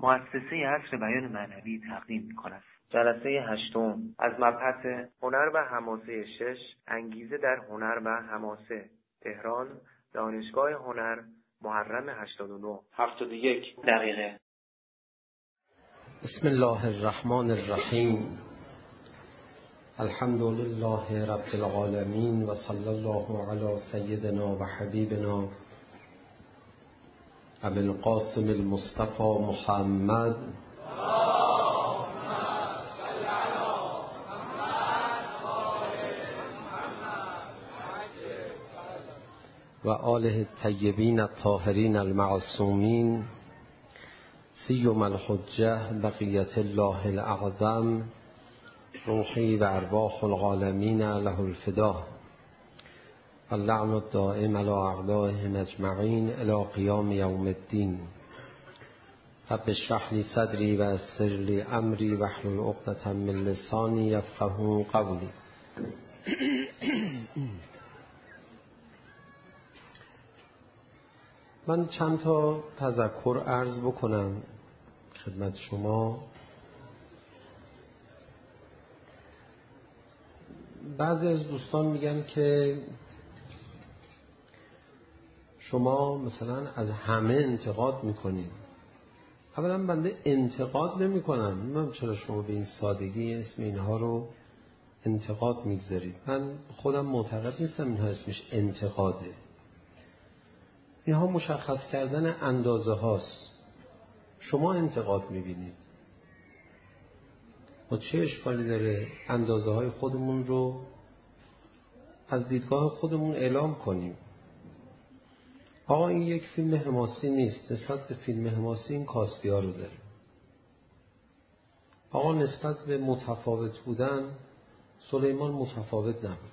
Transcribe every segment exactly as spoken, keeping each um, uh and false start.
مؤسسه عصر بیان معنوی تقدیم می‌کند. جلسه هشتم از مبحث هنر و حماسه شش، انگیزه در هنر و حماسه، تهران، دانشگاه هنر، محرم هشتاد و نه، هفتاد و یک دقیقه. بسم الله الرحمن الرحیم. الحمد لله رب العالمین و صلی الله علی سیدنا و حبیبنا ابی القاسم المصطفى محمد و آله الطیبین الطاهرین المعصومین سیما الحجة بقیة الله الاعظم روحی و ارواح العالمین له الفدا اللعن الدائم علی اعدائهم اجمعین الی قیام یوم الدین. رب اشرح لی صدری و یسر لی امری واحلل عقدة من لسانی یفقهوا قولی. من چند تا تذکر عرض بکنم خدمت شما. بعضی از دوستان میگن که شما مثلا از همه انتقاد میکنید. اولا بنده انتقاد نمی کنم. نمیدونم چرا شما به این سادگی اسم اینها رو انتقاد میگذارید. من خودم معتقد نیستم اینها اسمش انتقاده. اینها مشخص کردن اندازه هاست. شما انتقاد میبینید. و چه اشکالی داره اندازه های خودمون رو از دیدگاه خودمون اعلام کنیم. آقا این یک فیلم حماسی نیست، نسبت به فیلم حماسی این کاستی ها رو داره. آقا نسبت به متفاوت بودن سلیمان متفاوت نبود.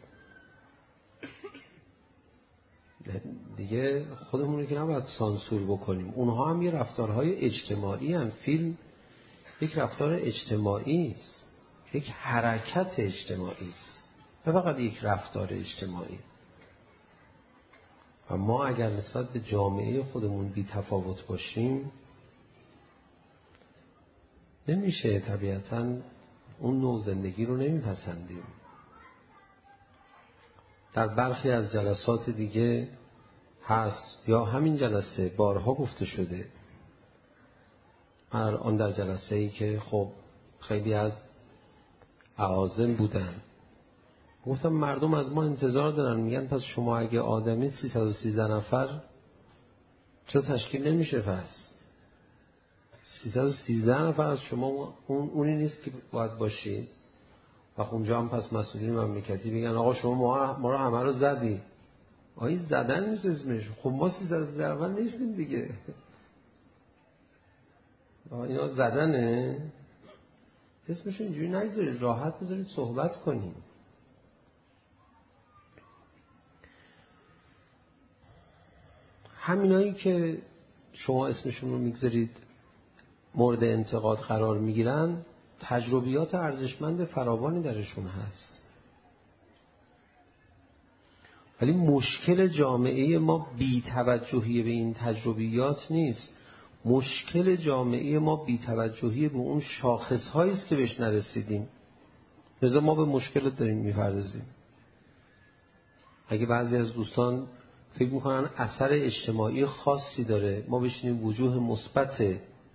دیگه خودمون رو که نباید سانسور بکنیم. اونها هم یه رفتارهای اجتماعی هم. فیلم یک رفتار اجتماعی است، یک حرکت اجتماعی است، نه فقط یک رفتار اجتماعی. و ما اگر نسبت به جامعه خودمون بی تفاوت باشیم نمیشه، طبیعتاً اون نوع زندگی رو نمیپسندیم. در برخی از جلسات دیگه هست یا همین جلسه بارها گفته شده. من الان در جلسه ای که خب خیلی از اعاظم بودن گفتم مردم از ما انتظار دارن، میگن پس شما اگه آدمی سیصد و سیزده نفر چرا تشکیل نمیشه؟ پس سیصد و سیزده نفر از شما اون اونی نیست که باید باشید. و اونجا هم پس مسئولین مملکتی میگن آقا شما ما, ما رو همه رو زدی. آقا زدن نیست اسمش. خب ما سیصد و سیزده نفر نیستیم دیگه. آقا اینا زدنه. اسمش اینجوری نگذارید، راحت بذارید صحبت کنیم. همینایی که شما اسمشون رو میگذارید مورد انتقاد قرار میگیرن تجربیات ارزشمند فراوانی درشون هست. ولی مشکل جامعه ما بی‌توجهی به این تجربیات نیست. مشکل جامعه ما بی‌توجهی به اون شاخص‌هایی است که بهش نرسیدیم. لذا ما به مشکل داریم می‌پردازیم. اگه بعضی از دوستان فکر می‌کنن اثر اجتماعی خاصی داره، ما بشینیم وجوه مثبت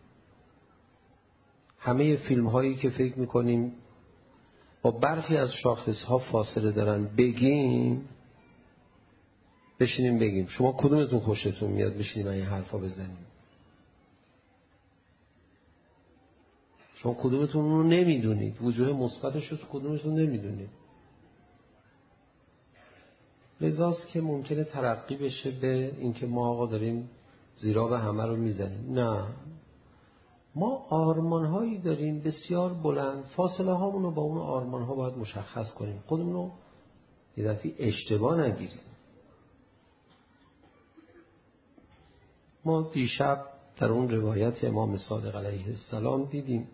همه فیلم‌هایی که فکر می‌کنیم با برخی از شاخص‌ها فاصله دارن بگیم، بشینیم بگیم شما کدومتون خوشتون میاد بشینیم این حرفا بزنیم؟ شما کدومتون رو نمیدونید؟ وجوه مثبتش رو کدومتون نمیدونید؟ لذاست که ممکنه ترقی بشه به اینکه ما آقا داریم زیرا به همه رو میزنیم. نه، ما آرمان‌هایی داریم بسیار بلند. فاصله هامون رو با اون آرمان‌ها باید مشخص کنیم. خودمون رو یه دفعه اشتباه نگیریم. ما دیشب در اون روایت امام صادق علیه السلام دیدیم.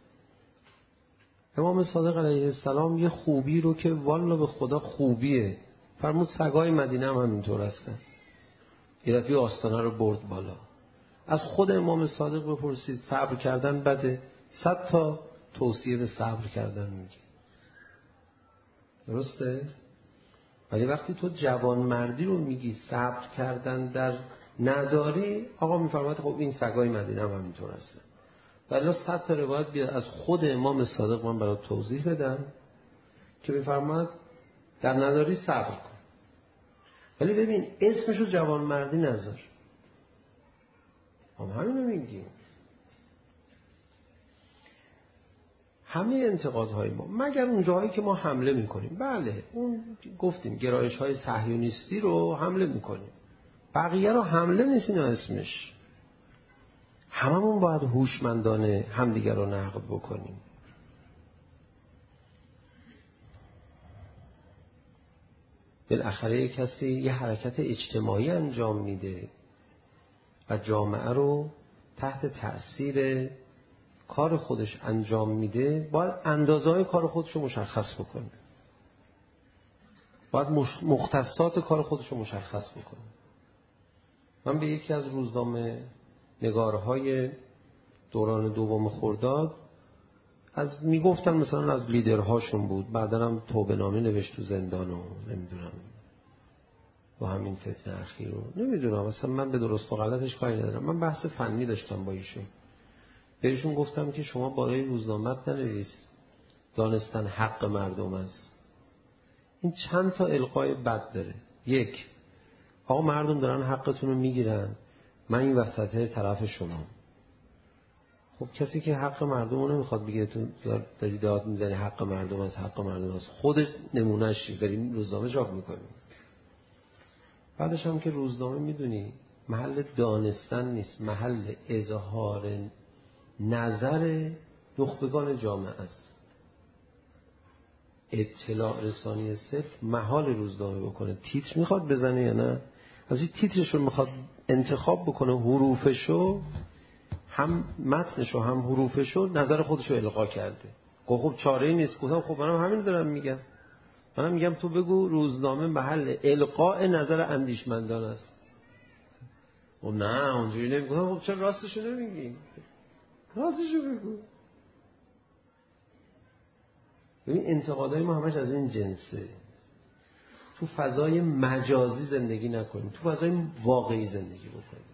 امام صادق علیه السلام یه خوبی رو که والله به خدا خوبیه فرمود سگای مدینه هم همینطور هستن. یه دفعه آستانه رو برد بالا. از خود امام صادق بپرسید صبر کردن بده، صد تا توصیه به صبر کردن میگه. درسته؟ ولی وقتی تو جوانمردی رو میگی صبر کردن در نداری، آقا میفرماید خب این سگای مدینه هم همینطور هستن. ولی صد تا روایت بیاد از خود امام صادق من برای توضیح بدم که میفرماید در نداری صبر کن. ولی ببین اسمشو جوانمردی نذار. هم همینو میگیم. همه انتقادهای ما مگر اون جایی که ما حمله میکنیم، بله اون گفتیم گرایش های صهیونیستی رو حمله میکنیم، بقیه رو حمله نیستین اسمش. هممون باید هوشمندانه همدیگر رو نقد بکنیم. بالاخره کسی یه حرکت اجتماعی انجام میده و جامعه رو تحت تأثیر کار خودش انجام میده، باید اندازه‌های کار خودش رو مشخص بکنه، باید مختصات کار خودش رو مشخص بکنه. من به یکی از روزنامه نگارهای دوران دوم خرداد از میگفتن مثلا از لیدرهاشون بود، بعدا هم توبه نامه نوشت تو زندان و نمیدونم با همین فتنه اخیر رو نمیدونم، مثلا من به درست و غلطش کاری ندارم. من بحث فنی داشتم با ایشون، بهشون گفتم که شما بالای روزنامت ننویس دانستن حق مردم است. این چند تا القای بد داره. یک، آقا مردم دارن حقتون رو میگیرن، من این وسطه طرف شما. خب کسی که حق مردم رو نمیخواد بگیره، تو داری داد میزنی حق مردم است، حق مردم است، خودت نمونهشی داریم روزنامه چاپ میکنیم. بعدش هم که روزنامه میدونی محل دانستن نیست، محل اظهار نظر نخبگان جامعه است. اطلاع رسانی صرف محال روزنامه بکنه. تیتر میخواد بزنه یا نه؟ همچنین تیترشو میخواد انتخاب بکنه، حروفشو هم متنشو هم حروفشو نظر خودشو القا کرده. خب چاره‌ای نیست. گفتم خب منم همین دارم میگم. منم میگم تو بگو روزنامه محل القاء نظر اندیشمندان است. و نه اونجوری نمیگم. خب چرا راستشو نمیگی؟ راستشو بگو. ببین انتقادهای ما همش از این جنسه. تو فضای مجازی زندگی نکنیم، تو فضای واقعی زندگی بکنیم.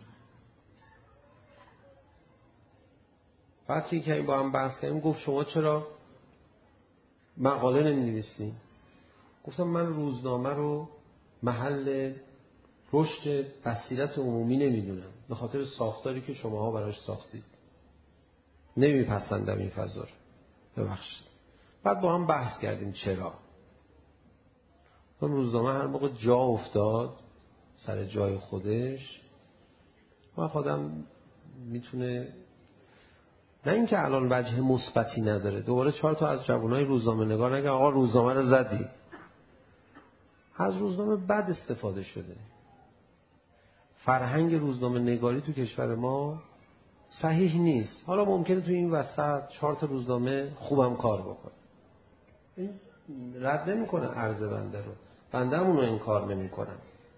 بعد که با هم بحث کردیم گفت شما چرا مقاله نمی‌نویسین؟ گفتم من روزنامه رو محل رشد بصیرت عمومی نمیدونم، به خاطر ساختاری که شماها براش ساختید. نمیپسندم این فضا رو، ببخشید. بعد با هم بحث کردیم چرا. اون روزنامه هر موقع جا افتاد سر جای خودش، و خودم میتونه نه اینکه الان وجه مثبتی نداره، دوباره چهار تا از جوانای روزنامه نگار نگن آقا روزنامه رو زدی. از روزنامه بد استفاده شده. فرهنگ روزنامه نگاری تو کشور ما صحیح نیست. حالا ممکنه تو این وسط چهار تا روزنامه خوبم کار بکنه، این رد نمیکنه عرض بنده رو، بنده هم اونو انکار نمیکنم.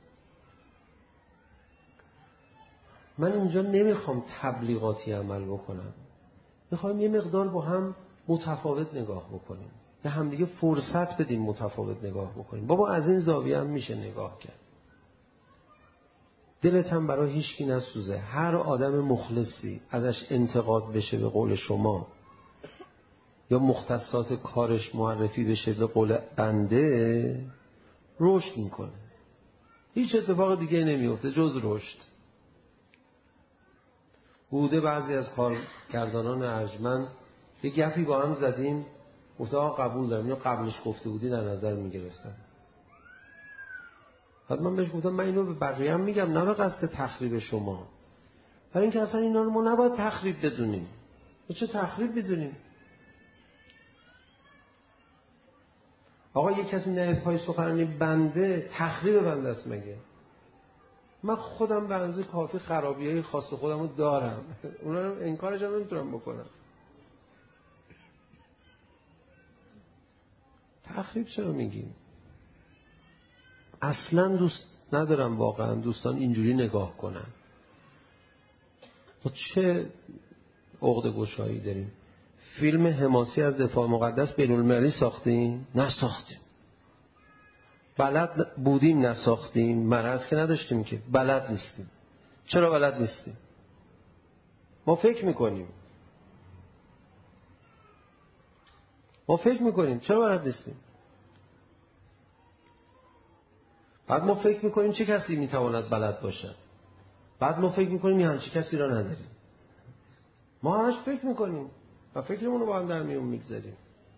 من اینجا نمیخوام تبلیغاتی عمل بکنم، میخوایم یه مقدار با هم متفاوت نگاه بکنیم، به هم دیگه فرصت بدیم متفاوت نگاه بکنیم. بابا از این زاویه هم میشه نگاه کرد. دلت هم برای هیچکی نسوزه. هر آدم مخلصی ازش انتقاد بشه به قول شما یا مختصات کارش معرفی بشه به قول بنده، رشد میکنه. هیچ اتفاق دیگه نمیفته جز رشد. بوده بعضی از کارگردانان ارجمند یه گپی با هم زدیم، گفته آقا قبول دارم، اینو قبلش گفته بودی در نظر میگرفتم. بعد من بهش گفتم من اینو به بقیه هم میگم، نه به قصد تخریب شما، برای اینکه اصلا اینا رو ما نباید تخریب بدونیم. چه تخریب بدونیم؟ آقا یک کسی نه پای سخنرانی بنده تخریب بنده است مگه؟ من خودم به اندازه کافی خرابیای خاص خودم رو دارم، اونا رو انکارش هم نمیتونم بکنم. تخریب چرا میگیم؟ اصلا دوست ندارم واقعا دوستان اینجوری نگاه کنن. ما چه عقده گشایی داریم؟ فیلم حماسی از دفاع مقدس بین‌المللی ساختیم؟ نساختیم. بلد بودیم نساختیم، مرض که نداشتیم که، بلد نیستیم. چرا بلد نیستیم؟ ما فکر میکنیم ما فکر میکنیم چرا بلد نیستیم؟ بعد ما فکر میکنیم چه کسی میتواند بلد باشد، بعد ما فکر میکنیم یه همچی کسی را نداریم. ما همش فکر میکنیم و فکرمون رو با هم در میون میگذاریم.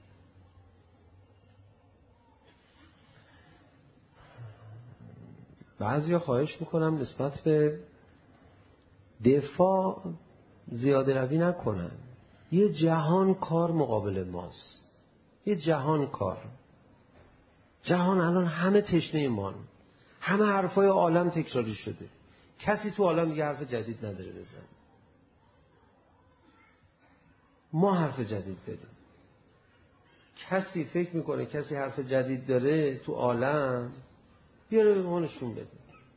بعضیا خواهش میکنم نسبت به دفاع زیاده روی نکنن. یه جهان کار مقابل ماست، یه جهان کار. جهان الان همه تشنه مان، همه حرفای عالم تکراری شده، کسی تو عالم دیگه حرف جدید نداره بزن. ما حرف جدید داریم. کسی فکر میکنه کسی حرف جدید داره تو عالم، بیاره به ما نشون بده.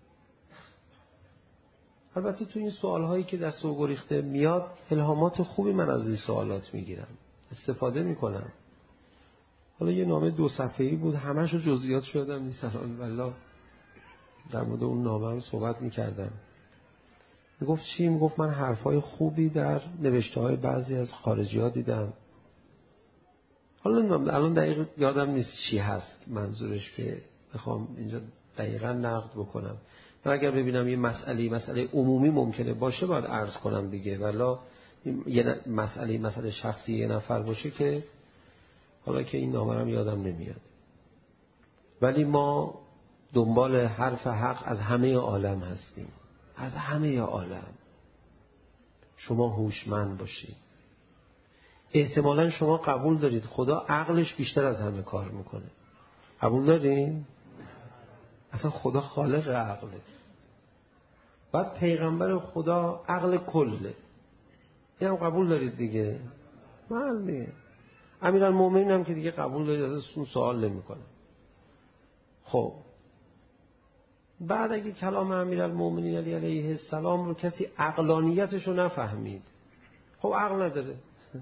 البته تو این سوالهایی که دست و گریخته میاد الهامات خوبی من از این سوالات میگیرم، استفاده میکنم. حالا یه نامه دو صفحه‌ای بود، همش رو جزئیات شدم نیستن، والله در مورد اون نامه هم صحبت میکردم. میگفت چی؟ میگفت من حرفای خوبی در نوشته های بعضی از خارجی ها دیدم. حالا الان دقیق یادم نیست چی هست منظورش که بخوام اینجا دقیقا نقد بکنم. من اگر ببینم یه مسئله مسئله عمومی ممکنه باشه باید عرض کنم دیگه، ولی یه مسئله مسئله شخصی یه نفر باشه که حالا که این نامه هم یادم نمیاد. ولی ما دنبال حرف حق از همه عالم هستیم، از همه عالم. شما هوشمند باشید. احتمالاً شما قبول دارید خدا عقلش بیشتر از همه کار میکنه. قبول دارید؟ اصلا خدا خالق عقله. بعد پیغمبر خدا عقل کله. این هم قبول دارید دیگه؟ معلومه. امیرالمومنین هم که دیگه قبول دارید، از اون سوال نمیکنه. خب بعد اگه کلام امیرالمومنین علی علیه السلام رو کسی عقلانیتش رو نفهمید، خب عقل نداره.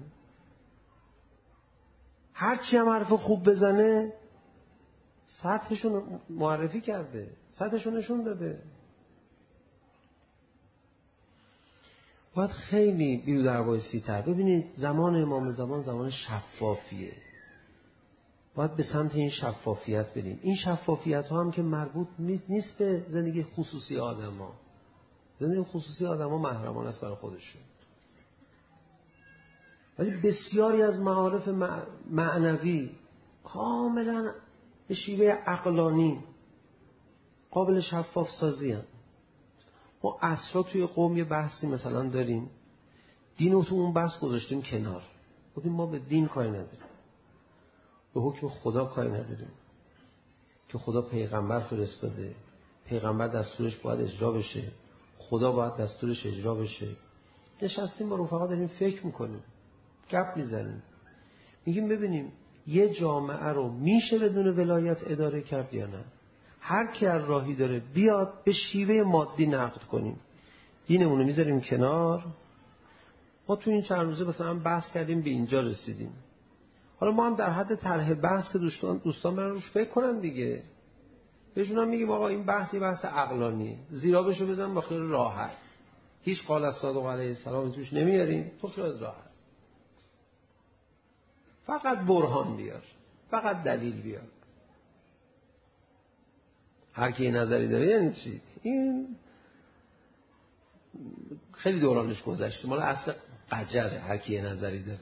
هرچی هم حرف خوب بزنه سطحشون معرفی کرده، سطحشون نشون داده. باید خیلی بیرو در وایسی تر. ببینید زمان امام زمان زمان شفافیه، باید به سمت این شفافیت بریم. این شفافیت ها هم که مربوط نیست به زندگی خصوصی آدم ها. زندگی خصوصی آدم ها محرمانه است برای خودشون، ولی بسیاری از معارف معنوی کاملا به شیوه عقلانی قابل شفاف سازی هم. ما اصلا توی قوم یه بحثی مثلا داریم، دین رو تو اون بحث گذاشتیم کنار، گفتیم ما به دین کاری نداریم، به حکم خدا کاری نداریم که خدا پیغمبر فرستاده، پیغمبر دستورش باید اجرا بشه، خدا باید دستورش اجرا بشه. نشستیم با رفقا داریم فکر میکنیم، گپ میزنیم، میگیم ببینیم یه جامعه رو میشه بدون ولایت اداره کرد یا نه؟ هر کی هر راهی داره بیاد به شیوه مادی نقد کنیم، دینمون رو میذاریم کنار. ما تو این چند روزه مثلا بحث کردیم به اینجا رسیدیم، حالا ما هم در حد طرح بحث که دوستان دوستان برن روش فکر کنن دیگه. بهشون هم میگیم آقا این بحثی بحث عقلانیه، زیرا بشو بزن با خیال راحت، هیچ قال از صادق علیه السلام توش نمیاریم، تو خیال راحت، فقط برهان بیار، فقط دلیل بیار. هر کی نظری داره یعنی چی؟ این خیلی دورانش گذشته، مال اصل قجره. هر کی نظری داره.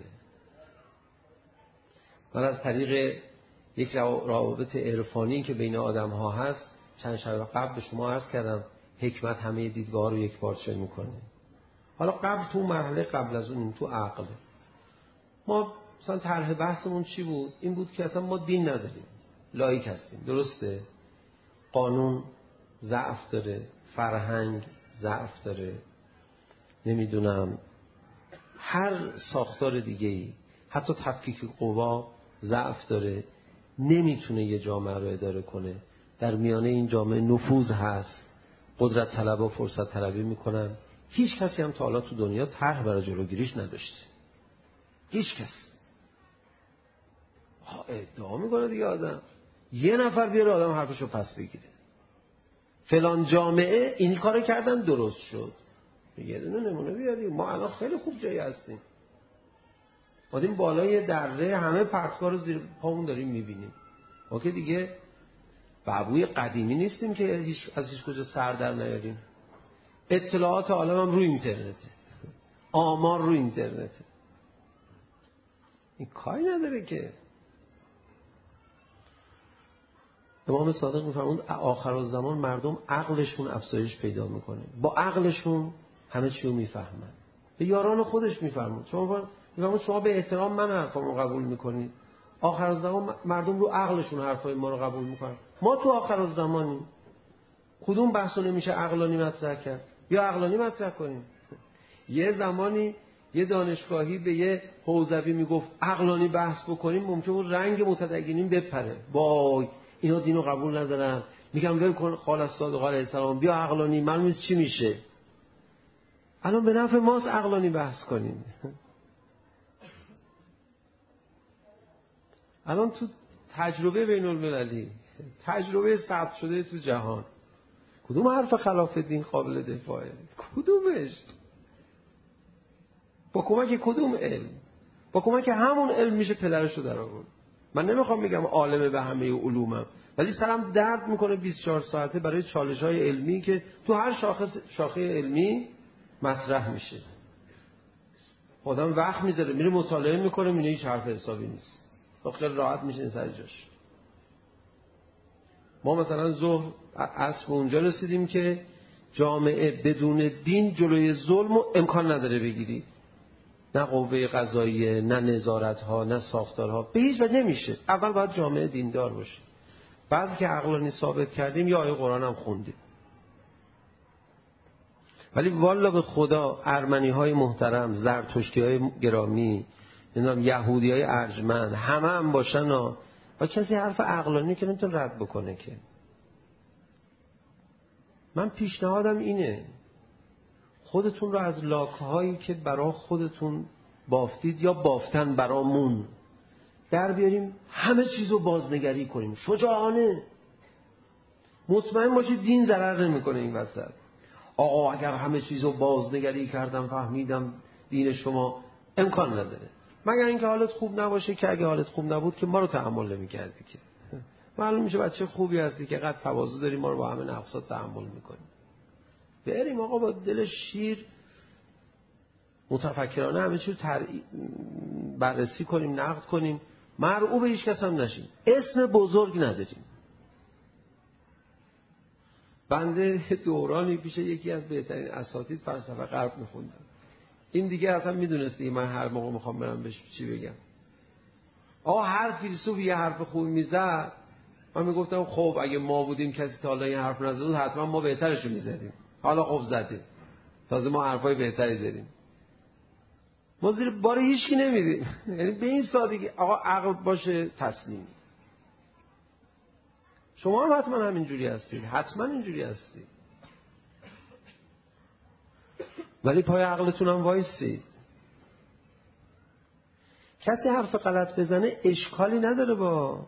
من از طریق یک روابط عرفانی که بین آدم ها هست چند شب قبل به شما عرض کردم حکمت همه دیدگاه رو یک پارچه میکنه. حالا قبل تو مرحله قبل از اون تو عقل ما مثلا طرح بحثمون چی بود؟ این بود که اصلا ما دین نداریم، لایک هستیم. درسته؟ قانون ضعف داره، فرهنگ ضعف داره، نمیدونم هر ساختار دیگه‌ای، حتی تفکیک قوا ضعف داره، نمیتونه یه جامعه رو اداره کنه. در میانه این جامعه نفوذ هست، قدرت طلبا فرصت طلبی میکنن، هیچ کسی هم تا حالا تو دنیا طرح برای جلوگیریش نداشته. هیچ کس. ادعا میکنه دیگه آدم. یه نفر بیاره آدم حرفشو پس بگیره. فلان جامعه این کارو کردن درست شد. یه دونه نمونه بیاریم. ما الان خیلی خوب جایی هستیم. بعدین بالای دره همه پرتگاه رو زیر پامون داریم میبینیم. ما که دیگه بابوی قدیمی نیستیم که هیچ از هیچ کجا سر در نیاریم. اطلاعات عالم هم روی اینترنته. آمار روی اینترنته. این کاری نداره که. امام صادق میفرمود آخرالزمان مردم عقلشون افزایش پیدا میکنه. با عقلشون همه چی رو میفهمن. به یاران خودش میفرمود. شما میفرمود شما به احترام من حرفامو قبول میکنید. آخرالزمان مردم رو عقلشون حرفای ما رو قبول میکنن. ما تو آخرالزمانیم. کدوم بحثو نمیشه عقلانی مطرح کرد؟ یا عقلانی مطرح کنیم. یه زمانی یه دانشگاهی به یه حوزوی میگفت عقلانی بحث بکنیم، ممکنه اون رنگ متدینین بپره. وای اینا دینو قبول ندارن، میگم ول کن قال الصادق علیه السلام، بیا عقلانی. معلومه چی میشه. الان به نفع ماست عقلانی بحث کنیم. الان تو تجربه بین المللی، تجربه ثبت شده تو جهان، کدوم حرف خلاف دین قابل دفاعه؟ کدومش؟ با کمک کدوم علم؟ با کمک همون علم میشه پدرشو در آورد. من نمیخوام بگم عالم به همه علومم، ولی سرم درد میکنه بیست و چهار ساعته برای چالش‌های علمی که تو هر شاخه شاخه علمی مطرح میشه. آدم وقت میذاره میره مطالعه میکنه، میبینه هیچ حرف حسابی نیست. خیلی راحت میشه سر جاش. ما مثلا ظهر عصر اونجا رسیدیم که جامعه بدون دین جلوی ظلم و امکان نداره بگیری. نه قوه قضاییه، نه نظارت‌ها، نه ساختارها، به هیچ وجه نمیشه. اول باید جامعه دیندار باشه. بعد که عقلانی ثابت کردیم یا آیه قرآن هم خوندیم. ولی والا به خدا ارمنی‌های محترم، زرتشتی‌های گرامی، نمیدونم یهودی‌های ارجمند، همه هم باشن ها، و کسی حرف عقلانی که نمیتونه رد بکنه که. من پیشنهادم اینه خودتون رو از لاک‌هایی که برا خودتون بافتید یا بافتن برامون در بیاریم، همه چیزو بازنگری کنیم شجاعانه. مطمئن باشید دین ضرر نمیکنه این وسط. آقا اگر همه چیزو بازنگری کردم فهمیدم دین شما، امکان نداره. مگر اینکه حالت خوب نباشه، که اگه حالت خوب نبود که ما رو تحمل نمی‌کردی که. معلوم میشه بچه خوبی هستی که قد تواضع داری، ما رو با همه نقصات تحمل می‌کنی. بریم آقا با دل شیر متفکرانه همه چیز رو بررسی کنیم، نقد کنیم، مرعوب هیچ کس هم نشیم، اسم بزرگ نداریم. بنده دورانی پیش یکی از بهترین اساتید فلسفه غرب میخوندم. این دیگه اصلا میدونستی من هر موقع میخوام برم بهش چی بگم. آقا هر فیلسوف یه حرف خوبی میزد، من میگفتم خب اگه ما بودیم کسی تا حالا این حرف نزد حتما ما بهترشو میزدیم. حالا خب زدیم، تازه ما حرفای بهتری زدیم. ما زیر بار هیچکی نمیدیم. یعنی به این سادگی آقا عقل باشه تسلیم. شما هم حتما همینجوری هستید، حتما اینجوری هستید، ولی پای عقلتون هم وایسید. کسی حرف غلط بزنه اشکالی نداره، با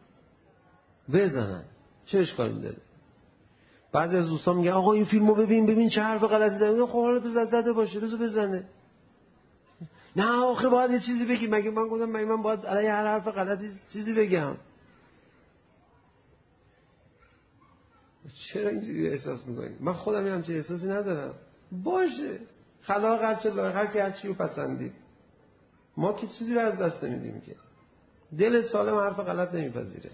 بزنن چه اشکالی داره. بعضی از دوستان میگن آقا این فیلمو ببین ببین چه حرف غلطی زده. خب حالا بزن، زده باشه بزن بزنه. نه آخه باید یه چیزی بگی. مگه من گفتم مگه من باید علیه هر حرف غلطی چیزی بگم؟ چرا اینجوری احساس میکنی؟ من خودم هم همچین احساسی ندارم. باشه خلاق هرچه لایق، هر کی هر چی رو پسندید. ما که چیزی رو از دست نمیدیم که. دل سالم حرف غلط نمیپذیره.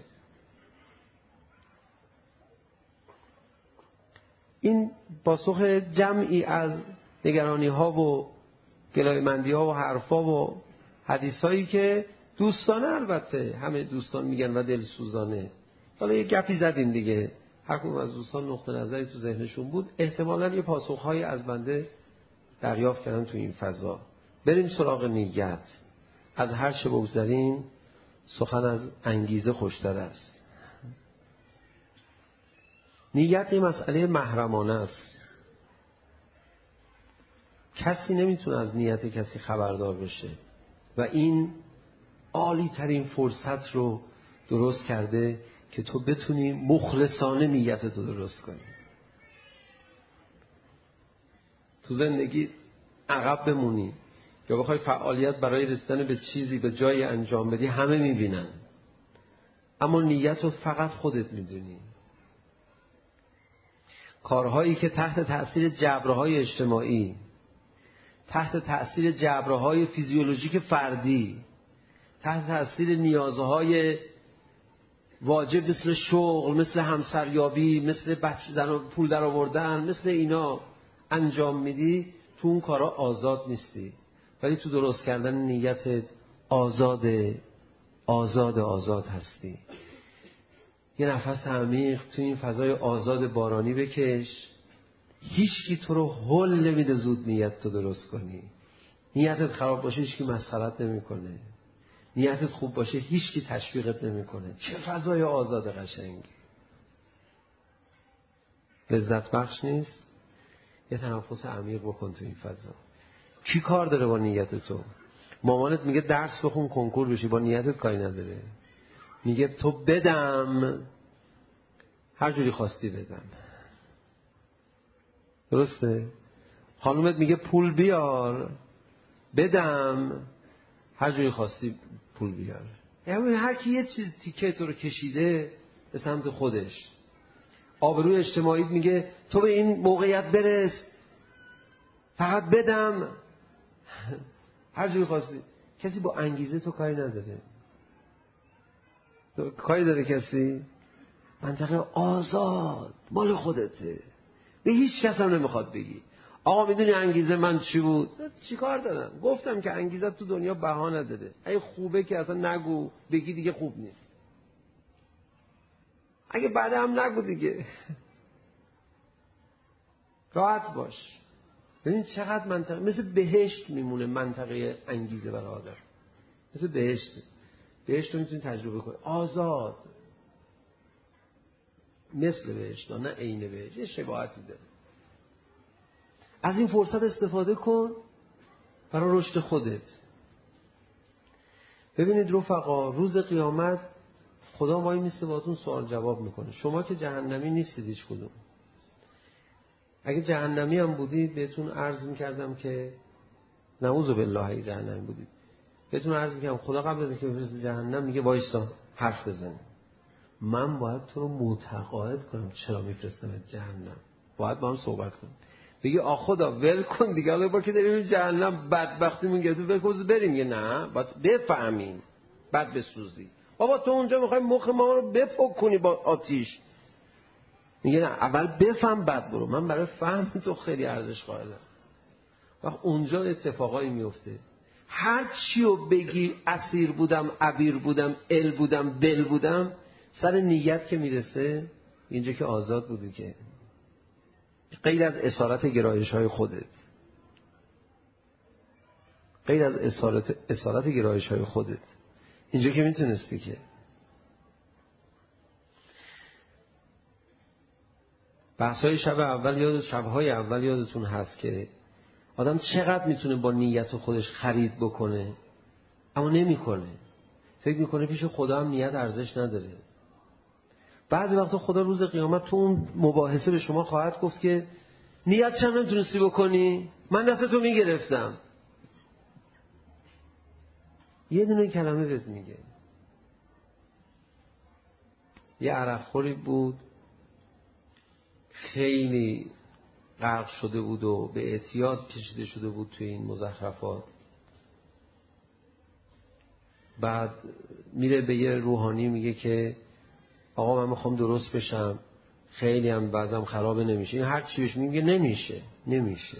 این پاسخ جمعی از نگرانی ها و گلایمندی ها و حرفا و حدیث هایی که دوستانه، البته همه دوستان میگن و دلسوزانه. حالا یه گپی زدیم دیگه، هر کدوم از دوستان نقطه نظری تو ذهنشون بود، احتمالاً یه پاسخهایی از بنده دریافت کردن تو این فضا. بریم سراغ نیت. از هر چه بگذریم سخن از انگیزه خوشتر است. نیت یه مسئله محرمانه است. کسی نمیتونه از نیت کسی خبردار بشه و این عالی ترین فرصت رو درست کرده که تو بتونی مخلصانه نیت تو درست کنی. تو زندگی عقب بمونی یا بخوای فعالیت برای رسیدن به چیزی به جای انجام بدی، همه میبینن، اما نیت رو فقط خودت میدونی. کارهایی که تحت تأثیر جبرهای اجتماعی، تحت تأثیر جبرهای فیزیولوژیک فردی، تحت تأثیر نیازهای واجب مثل شغل، مثل همسریابی، مثل بچه زن پول در آوردن، مثل اینا انجام میدی، تو اون کارا آزاد نیستی، ولی تو درست کردن نیتت آزاد آزاد آزاد هستی. یه نفس عمیق تو این فضای آزاد بارانی بکش. هیچکی تو رو هل نمیده زود نیت تو درست کنی. نیتت خراب باشه هیچکی مسخرت نمیکنه. نیتت خوب باشه هیچکی تشویقت نمیکنه. چه فضای آزاد قشنگی. لذت بخش نیست؟ یه تنفس عمیق بکن تو این فضا. کی کار داره با نیت تو؟ مامانت میگه درس بخون کنکور بشی، با نیتت کاری نداره. میگه تو بدم، هر جوری خواستی بدم. درسته؟ خانومت میگه پول بیار، بدم، هر جوری خواستی پول بیار. یعنی هر کی یه چیز تیکه تو رو کشیده به سمت خودش. آبروی اجتماعی میگه تو به این موقعیت برس، فقط بدم، هر جوری خواستی. کسی با انگیزه تو کاری نداره. کاری داره کسی؟ منطقه آزاد مال خودته، به هیچ کس هم نمیخواد بگی آقا میدونی انگیزه من چی بود؟ چی کار دارم؟ گفتم که انگیزه تو دنیا بها نداره. اگه خوبه که اصلا نگو، بگی دیگه خوب نیست. اگه بعد هم نگو دیگه. راحت باش. ببین چقدر منطقه مثل بهشت میمونه منطقه انگیزه برای آدم. مثل بهشت. بهشت رو میتونی تجربه کنی. آزاد. مثل بهشت، نه عین بهشت، یه شباهتی داره. از این فرصت استفاده کن برای رشد خودت. ببینید رفقا، روز قیامت خدا وای میسته باهاتون سوال جواب میکنه. شما که جهنمی نیستید هیچ کدوم. اگه جهنمی هم بودید بهتون عرض میکردم که نعوذ بالله اگه جهنمی بودید بهتون عرض میکردم خدا قبل از اینکه بفرسته جهنم میگه وایسا حرف بزن. من باید تو رو متقاعد کنم چرا میفرستمت جهنم. باید با هم صحبت کنیم. بگی آ خدا ول کن دیگه، حالا با که داریم جهنم بدبختیمون گرفته ول بریم. یه نه، باید بفهمیم بعد بسوزی. بابا تو اونجا میخوای مخ ما رو بپک کنی با آتیش. میگه نه اول بفهم بعد برو. من برای فهم تو خیلی ارزش قائلم. وقت اونجا اتفاقایی میفته. هر چیو بگی اسیر بودم، عبیر بودم، ال بودم، بل بودم، سر نیت که میرسه اینجا که آزاد بودی، که غیر از اسارت گرایش های خودت، غیر از اسارت اسارت گرایش های خودت، اینجا که میتونستی که بحثای شب اول یاد شبهای اول یادتون هست که آدم چقدر میتونه با نیت خودش خرید بکنه، اما نمیکنه. فکر میکنه پیش خدا هم نیت ارزش نداره. بعضی وقتا خدا روز قیامت تو اون مباحثه به شما خواهد گفت که نیت چند نمیتونستی بکنی؟ من دستتو میگرفتم. یه دونه کلمه بهت میگه. یه عرقخوری بود خیلی غرق شده بود و به اعتیاد کشیده شده بود توی این مزخرفات. بعد میره به یه روحانی میگه که آقا من میخوام درست بشم، خیلی هم بعضم خرابه، نمیشه. این هر چی بهش میگه نمیشه نمیشه.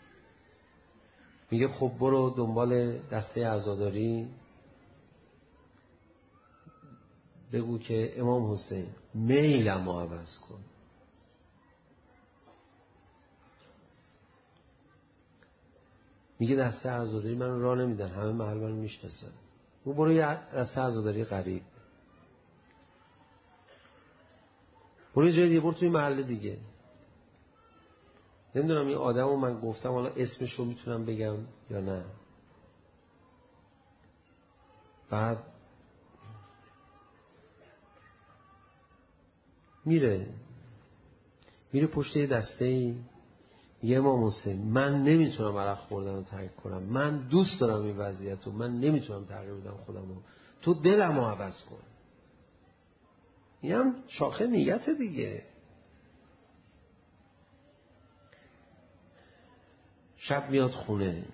میگه خب برو دنبال دسته عزاداری، بگو که امام حسین میلم رو عوض کن. میگه دسته عزاداری من راه نمیدن، همه محل من میشناسن. او برو یه دسته عزاداری قریب، برو یه جای دیگه، برو توی محل دیگه. نمیدونم این آدم رو من گفتم حالا اسمش رو میتونم بگم یا نه. بعد میره میره پشت یه دسته‌ای، یه امام حسین من نمیتونم عرق خوردن رو ترک کنم، من دوست دارم این وضعیت رو، من نمیتونم تغییر بدم خودم رو، تو دلم رو عوض کن. این هم شاخه نیت دیگه. شب میاد خونه،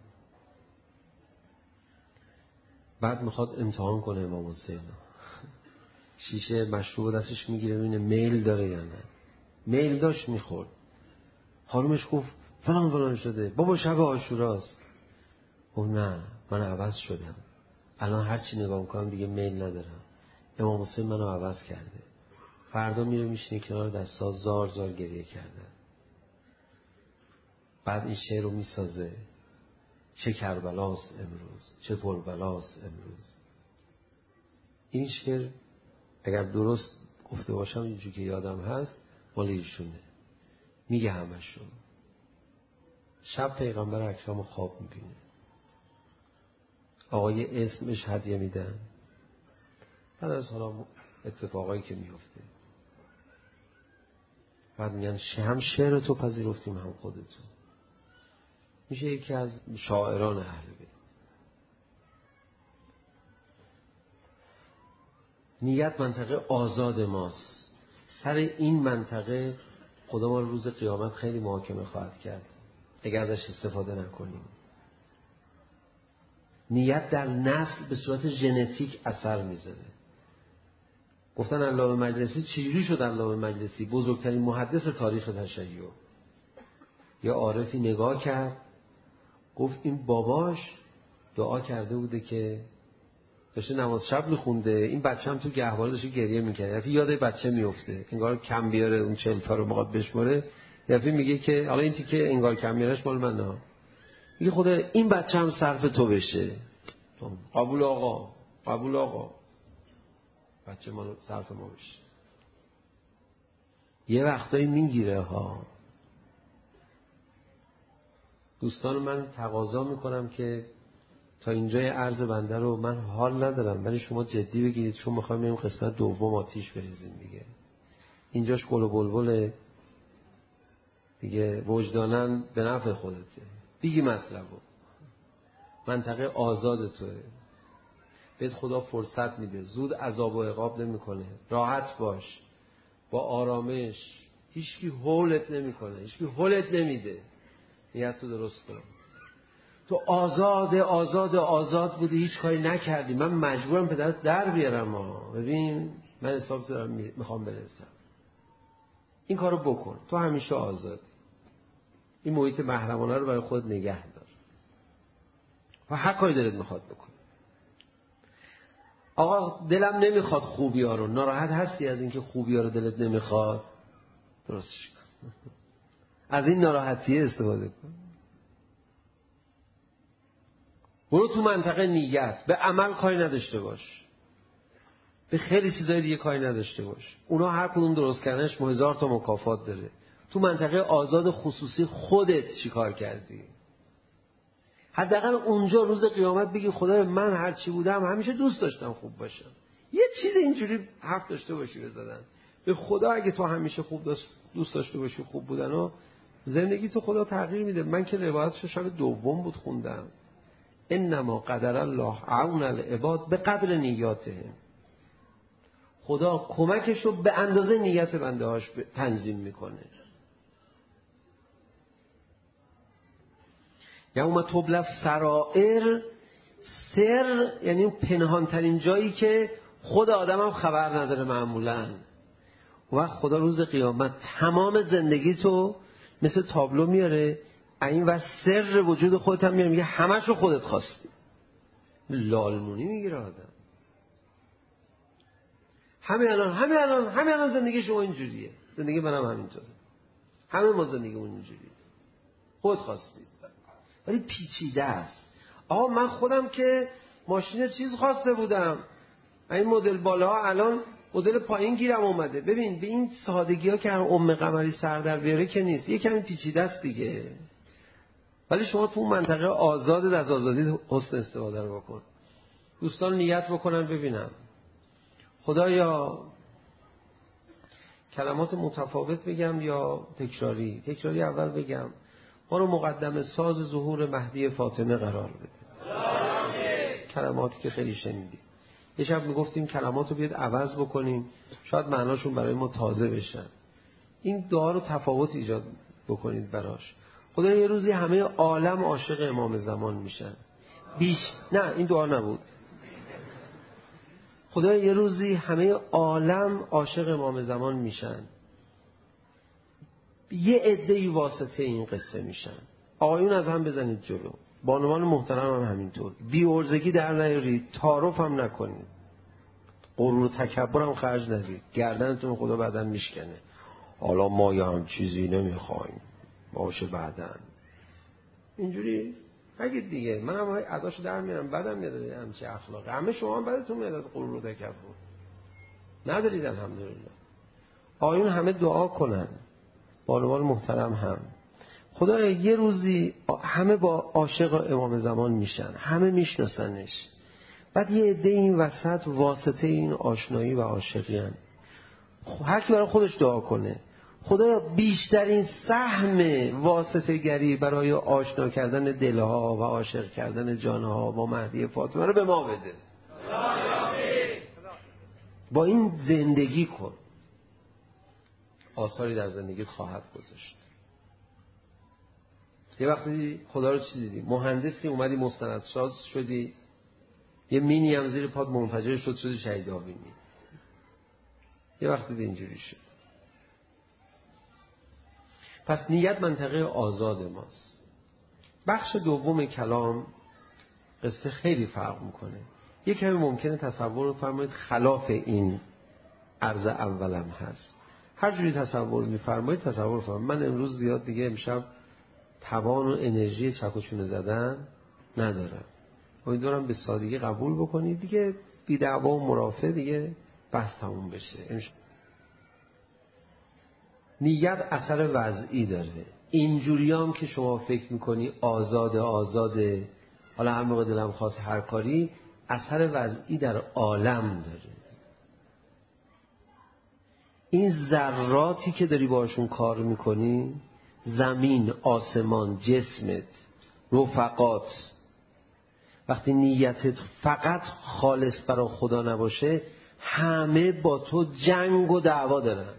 بعد میخواد امتحان کنه امام حسین. شیشه مشروب دستش میگیره ببینه میل داره یا نه. میل داشت میخورد. خانومش گفت فلان فلان شده، بابا شب عاشوراست. گفت نه من عوض شدم، الان هر چی نگاه میکنم دیگه میل ندارم، امام حسین منو عوض کرده. فردا میره میشینه کنار دستا، زار زار گریه کردن. بعد این شعر رو میسازه: چه کربلاست امروز، چه پربلاست امروز. این شعر اگر درست گفته باشم اینجوری که یادم هست مال ایشونه. میگه همشون. شب پیغمبر اکرم خواب میبینه، آقای اسمش هدیه میدن. بعد از حالا اتفاقایی که میفته بعد میگن هم شعر تو پذیرفتیم هم خودتون. میشه یکی از شاعران اهل بیت. نیت منطقه آزاد ماست. سر این منطقه خدا ما روز قیامت خیلی محاکمه خواهد کرد اگر ازش استفاده نکنیم. نیت در نسل به صورت ژنتیک اثر میذاره. گفتن علامه مجلسی چجوری شد علامه مجلسی؟ بزرگترین محدث تاریخ تشیع. یا عارفی نگاه کرد گفت این باباش دعا کرده بوده که داشته نماز شب میخونده، این بچه هم تو گهواره داشته گریه میکرد، یعنی یاد بچه میفته انگار کم بیاره اون چهل تا رو بخواد بشماره، یعنی میگه که حالا این تیکه انگار کم بیارش مال من نه، میگه خدا این بچه هم صرف تو بشه. قبول آقا، قبول آقا، بچه ما صرف ما بشه. یه وقتایی میگیره ها. دوستان من تقاضا میکنم که تا اینجای عرض بنده رو من حال ندارم ولی شما جدی بگیرید، چون میخوایم بریم قسمت دوم آتیش بریزیم دیگه. اینجاش گل و بلبل دیگه، وجدانن به نفع خودته. دیگه مطلبو منطقه آزاد توه، بهت خدا فرصت میده، زود عذاب و عقاب نمیکنه، راحت باش، با آرامش، هیچکی هولت نمیکنه، هیچکی هولت نمیده. نیت تو درست کن. تو آزاد آزاد آزاد بودی، هیچ کاری نکردی، من مجبورم پدرت در بیارم ها. ببین من حساب دارم میخوام برسم، این کارو بکن. تو همیشه آزاد. این محیط محرمانه رو برای خود نگه دار و هر کاری دلت میخواد بکن. آقا دلم نمیخواد خوبی ها رو، ناراحت هستی از اینکه خوبی ها رو دلت نمیخواد، درستش کن. از این ناراحتیه استفاده کن. برو تو منطقه نیت، به عمل کاری نداشته باش، به خیلی چیزای دیگه کاری نداشته باش، اونا هر کدوم درست کردنش هزار تا مکافات داره. تو منطقه آزاد خصوصی خودت چی کار کردی؟ حداقل اونجا روز قیامت بگی خدای من هر چی بودم همیشه دوست داشتم خوب باشم. یه چیز اینجوری حرف داشته باشی بزدن به خدا، اگه تو همیشه خوب دوست داشته باشی خوب بودن و زندگی تو خدا تغییر میده. من که روایتشو شب دوم بود خوندم، انما قدر الله عون العباد به قدر نیاتهم. خدا کمکشو به اندازه نیت بنده هاش تنظیم میکنه. یوم تبلی سرائر، سر یعنی پنهان ترین جایی که خود آدم هم خبر نداره معمولا. و خدا روز قیامت تمام زندگی تو مثل تابلو میاره، این و سر وجود خودت هم میاره، میگه همش رو خودت خواستی. لالمونی میگیره آدم. همین الان همین الان همین الان زندگی شما اینجوریه، زندگی منم همینطوره، همه ما زندگیمون اینجوریه، خودت خواستی. ولی پیچیده است. آقا من خودم که ماشین چیز خواسته بودم، این مدل بالاها الان مدل پایین گیرم اومده. ببین به این سادگی ها که هر ام قمری سر در بیاره که نیست، یه کمی پیچیده است دیگه. ولی شما تو اون منطقه آزاد از آزادی حسن استفاده رو بکن. دوستان نیت بکنن ببینم خدایا کلمات متفاوت بگم یا تکراری. تکراری اول بگم ما رو مقدم ساز ظهور مهدی فاطمه قرار بده. کلماتی که خیلی شنیدیم. یه شب میگفتیم کلمات رو بیاد عوض بکنیم شاید معناشون برای ما تازه بشن. این دعا رو تفاوت ایجاد بکنید براش. خدایا یه روزی همه عالم عاشق امام زمان میشن. بیش نه این دعا نبود. خدایا یه روزی همه عالم عاشق امام زمان میشن. یه عده‌ای واسطه این قصه میشن. آقایون از هم بزنید جلو. بانوان محترم هم همینطور. بی ارزگی در نیارید، تعارف هم نکنید. غرور و تکبر هم خرج ندید. گردنتون خدا بعداً میشکنه. حالا ما یه هم چیزی نمیخوایم. باشه بعداً. اینجوری نگید دیگه. من هم اداشو در میارم بعدم میاد همچین اخلاقی. همه شما هم بعدتون میاد از غرور و تکبر. ندارید الحمدلله. آقایون همه دعا کنن. بانوان محترم هم. خدایا یه روزی همه با عاشق امام زمان میشن. همه میشناسنش. بعد یه عده این وسط واسطه این آشنایی و عاشقیان. هر کی برای خودش دعا کنه. خدایا بیشترین سهم واسطه گری برای آشنا کردن دلها و عاشق کردن جانها با مهدی فاطمه رو به ما بده. با این زندگی کن. آثاری در زندگیت خواهد گذاشت. یه وقتی خدا رو چی دیدی؟ مهندسی اومدی مستندساز شدی، یه مینی هم زیر پات منفجر شد شدی شهید آبینی. یه وقتی دیدی اینجوری شد. پس نیت منطقه آزاد ماست. بخش دوم کلام قصه خیلی فرق میکنه. یک کمی ممکنه تصور رو فرمایید خلاف این عرض اولم هست. هر جوری تصور میفرمایید تصور فرمایید. من امروز زیاد دیگه امشب توان و انرژی چک و چونه زدن ندارم. امیدوارم به سادگی قبول بکنید دیگه. بی دعوا و مرافع دیگه بحث تموم بشه. نیت اثر وضعی داره. اینجوریام که شما فکر میکنی آزاده آزاده حالا هر موقع دلم خواست هر کاری، اثر وضعی در عالم داره. این ذراتی که داری باشون کار میکنی، زمین، آسمان، جسمت، رفقات، وقتی نیتت فقط خالص برای خدا نباشه همه با تو جنگ و دعوا دارن.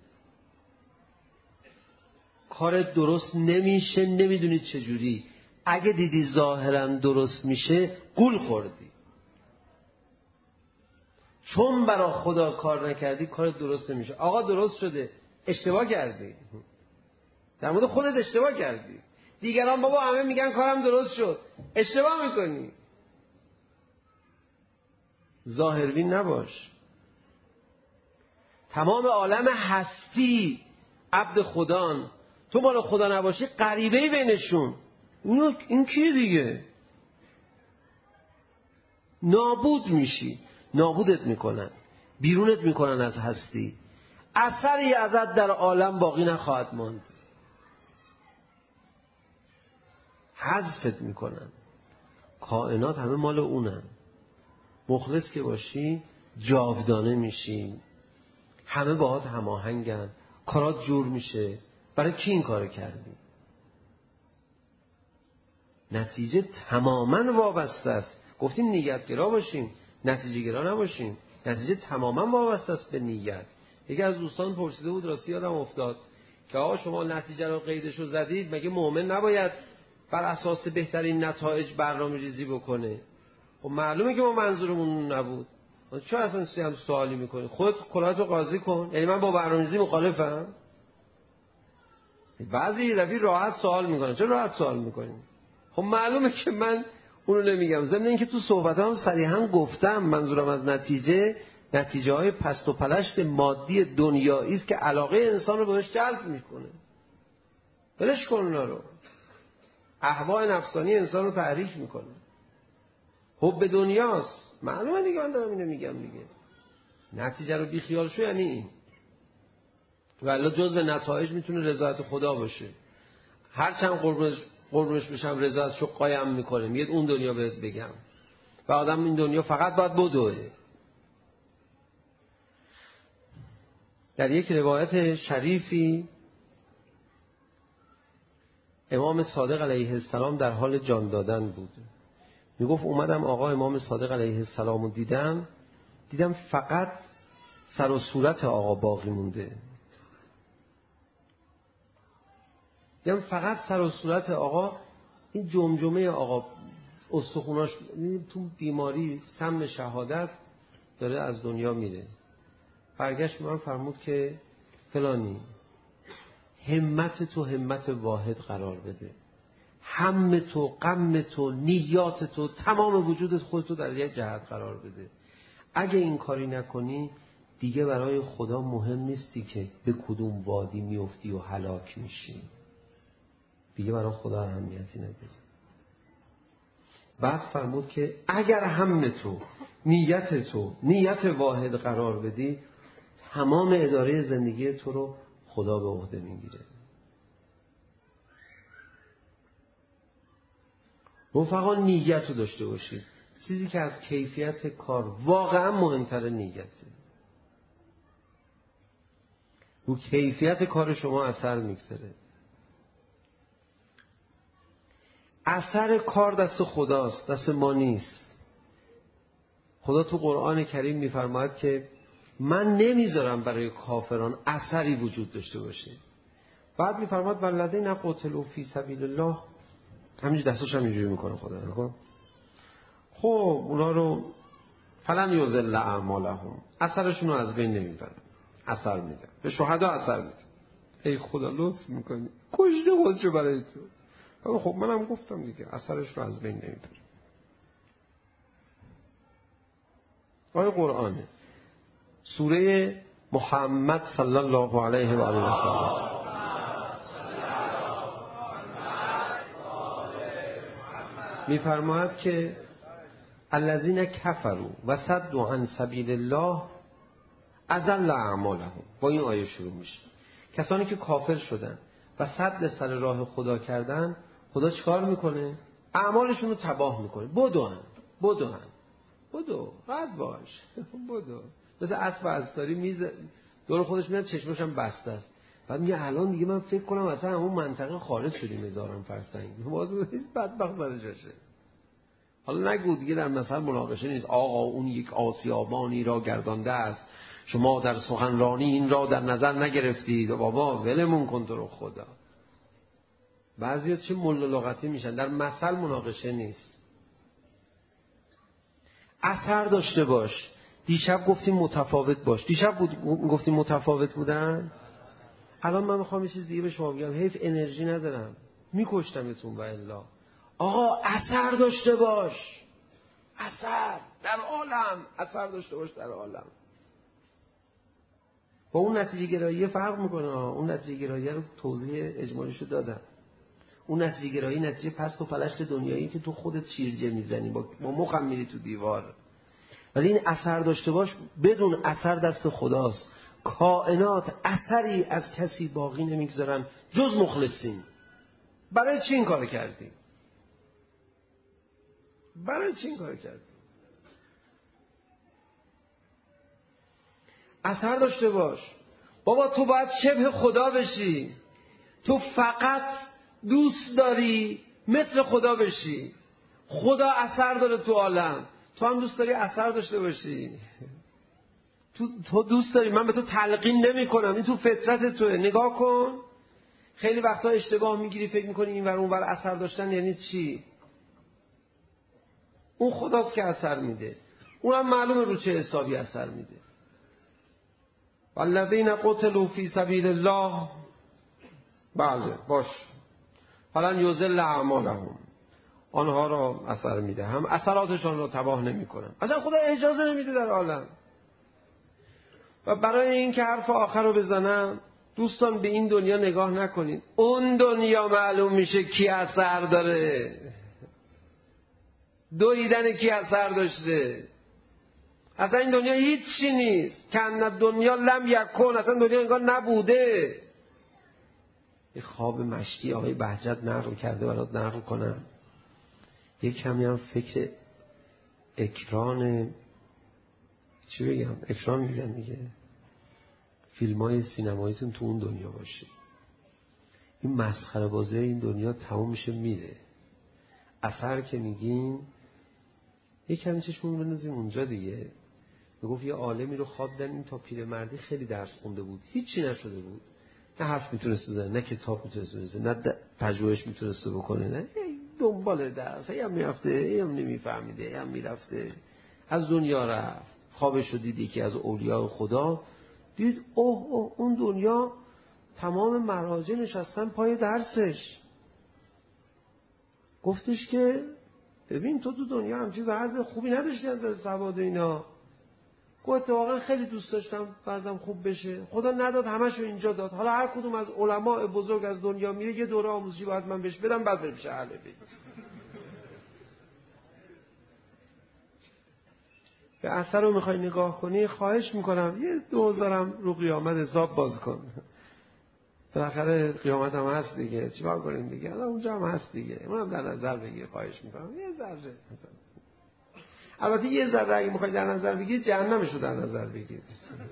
کار درست نمیشه، نمیدونید چجوری. اگه دیدی ظاهرا درست میشه گول خوردی. چون برای خدا کار نکردی کار درست نمیشه. آقا درست شده، اشتباه کردی. در مورد خودت اشتباه کردی. دیگران بابا همه میگن کارم درست شد، اشتباه میکنی. ظاهربین نباش. تمام عالم هستی عبد خدان، تو مال خدا نباشی غریبه‌ای بینشون. اینو این کیه دیگه؟ نابود میشی. نابودت میکنن، بیرونت میکنن از هستی. اثری ازت در عالم باقی نخواهد ماند. حذفت میکنن. کائنات همه مال اونن. مخلص که باشی جاودانه میشی. همه باهات هماهنگن. کارات جور میشه. برای کی این کارو کردی؟ نتیجه تماما وابسته است. گفتیم نیتگرا باشیم، نتیجه گرا نباشیم. نتیجه تماما وابسته است به نیت. یکی از دوستان پرسیده بود، راستی یادم افتاد که آقا شما نتیجه رو قیدشو زدید، مگه مؤمن نباید بر اساس بهترین نتایج برنامه‌ریزی بکنه؟ خب معلومه که ما منظورمون نبود. چرا اصلا هم سوالی میکنی؟ خودت کلاتو قاضی کن. یعنی من با برنامه‌ریزی مخالفم؟ بعضی یه دفعه راحت سوال میکنن. چرا راحت سوال میکنی؟ خب معلومه که من اونو نمیگم. ضمن اینکه تو صحبتام صریحا گفتم منظورم از نتیجه نتیجه های پست و پلشت مادی دنیایی است که علاقه انسان رو بهش جلب میکنه. ولش کن اونا رو. اهوا نفسانی انسان رو تحریک میکنه. حب دنیاست. معلومه دیگه، من دارم اینو میگم دیگه. نتیجه رو بیخیال شو یعنی این. ولی جزء نتایج میتونه رضایت خدا باشه. هرچند قربونش قربونش بشم رضایتشو قایم میکنه، میگه اون دنیا بهت بگم و آدم این دنیا فقط باید بدوه. در یک روایت شریفی امام صادق علیه السلام در حال جان دادن بود. میگفت اومدم آقا امام صادق علیه السلام رو دیدم دیدم فقط سر و صورت آقا باقی مونده. دیدم فقط سر و صورت آقا، این جمجمه آقا استخوناش تو بیماری سم شهادت داره از دنیا میره. برگشت من فرمود که فلانی همت تو همت واحد قرار بده، هم تو غم تو نیات تو تمام وجودت خودتو در یک جهت قرار بده. اگه این کاری نکنی دیگه برای خدا مهم نیستی که به کدوم وادی میفتی و هلاک میشی، دیگه برای خدا اهمیتی نداری. بعد فرمود که اگر هم تو نیت تو نیت واحد قرار بدی تمام اداره زندگی تو رو خدا به عهده میگیره. رفقا نیت رو داشته باشید. چیزی که از کیفیت کار واقعا مهمتر نیته. رو کیفیت کار شما اثر میگذاره. اثر کار دست خداست، دست ما نیست. خدا تو قرآن کریم میفرماید که من نمیذارم برای کافران اثری وجود داشته باشه. بعد میفرماید والذین قتلوا فی سبیل الله، همینجوری دستاش هم اینجوری میکنه خدا. نکن خب اونا رو فلن یضل اعمالهم، اثرشون رو از بین نمیبرن، اثر میدن به شهدا، اثر میدن. ای خدا لطف میکنی کشته خودشو برای تو. خب منم گفتم دیگه اثرش رو از بین نمیبرن. آیه قرآنه سوره محمد صلی الله علیه و آله و سلم میفرماید که الذین کفروا و صدوا عن سبیل الله اضل اعمالهم. با این آیه شروع میشه. کسانی که کافر شدن و سد سر راه خدا کردن، خدا چیکار میکنه؟ اعمالشون رو تباه میکنه. بدون بدون بدو قد باش بدو. مثل اسب اسطوری میز دور خودش میاد چشمش هم بسته است. بعد میگه الان دیگه من فکر کنم اصلا همون منطقه خارج شدیم هزاران فرسنگ. باز بدبخت برش باشه. حالا نگو دیگه در مثل مناقشه نیست. آقا اون یک آسیابانی را گردانده است، شما در سخنرانی این را در نظر نگرفتید. بابا ولمون کن تو رو خدا. بعضیا چه مل لغتی میشن. در مثل مناقشه نیست. اثر داشته باش. دیشب گفتیم متفاوت باش. دیشب بود گفتیم متفاوت بودن. الان من میخوام یه چیز دیگه به شما بگم. حیف انرژی ندارم، میکشتمتون و الا. آقا اثر داشته باش. اثر در عالم، اثر داشته باش در عالم. با اون نتیجه گرایی فرق میکنه. اون نتیجه گرایی رو توضیح اجمالیشو دادم. اون نتیجه گرایی نتیجه پست و پلشت دنیایی که تو خودت شیرجه میزنی، با مخم میری تو دیوار. ولی این اثر داشته باش. بدون اثر دست خداست. کائنات اثری از کسی باقی نمیگذارن جز مخلصین. برای چی این کار کردی؟ برای چی این کار کردی؟ اثر داشته باش. بابا تو باید شبه خدا بشی. تو فقط دوست داری مثل خدا بشی. خدا اثر داره تو عالم، تو هم دوست داری اثر داشته باشی. تو, تو دوست داری. من به تو تلقین نمی کنم، این تو فطرت توه. نگاه کن. خیلی وقتا اشتباه میگیری، فکر میکنی این ور اون ور اثر داشتن یعنی چی؟ اون خداست که اثر میده. اونم معلومه رو چه حسابی اثر میده. والذین قتلوا فی سبیل الله، بله باش، فلن یضل اعمالهم، آنها را اثر میده، هم اثراتشان را تباه نمی کنن. اصلا خدا اجازه نمیده در عالم. و برای این که حرف آخر رو بزنم، دوستان به این دنیا نگاه نکنید. اون دنیا معلوم میشه کی اثر داره. دویدن کی اثر داشته. اصلا این دنیا هیچی نیست. کن دنیا لم یکن، اصلا دنیا انگار نبوده. یه خواب مشتی آقای بهجت نقل کرده برات نقل کنم. یه کمی هم فکر اکران چی بگم اکران میگن دیگه، فیلم های سینماییتون تو اون دنیا باشه. این مسخره بازی این دنیا تموم میشه میره. اثر که میگین یه کمی چشمون بنازیم اونجا دیگه. میگفت یه عالمی رو خواب دیدن این تا پیرمردی خیلی درس خونده بود، هیچی نشده بود، نه حرف میتونست بزنه، نه کتاب میتونست بزنه، نه پژوهش میتونست بکنه، نه دنبال درس هم میرفته، هم نمیفهمیده، هم میرفته، از دنیا رفت. خوابش رو دید یکی از اولیاء خدا، دید اوه اوه اون دنیا تمام مراجع نشستن پای درسش. گفتش که ببین تو تو دنیا همچین وضع خوبی نداشتی از سواد اینا. گفت واقعا خیلی دوست داشتم وضعم خوب بشه، خدا نداد همشو اینجا داد. حالا هر کدوم از علماء بزرگ از دنیا میره یه دوره آموزشی باید من بهش بدم بعد بریم شه اهل بیت. به اثر رو میخوای نگاه کنی خواهش میکنم یه دوزارم رو قیامت حساب باز کن. بالاخره قیامت هم هست دیگه، چیکار کنیم دیگه، حالا اونجا هم هست دیگه، اونم در نظر بگیر خواهش میکنم یه ذره. البته یه ذره اگه میخوای در نظر بگیری جهنمش رو در نظر بگیر،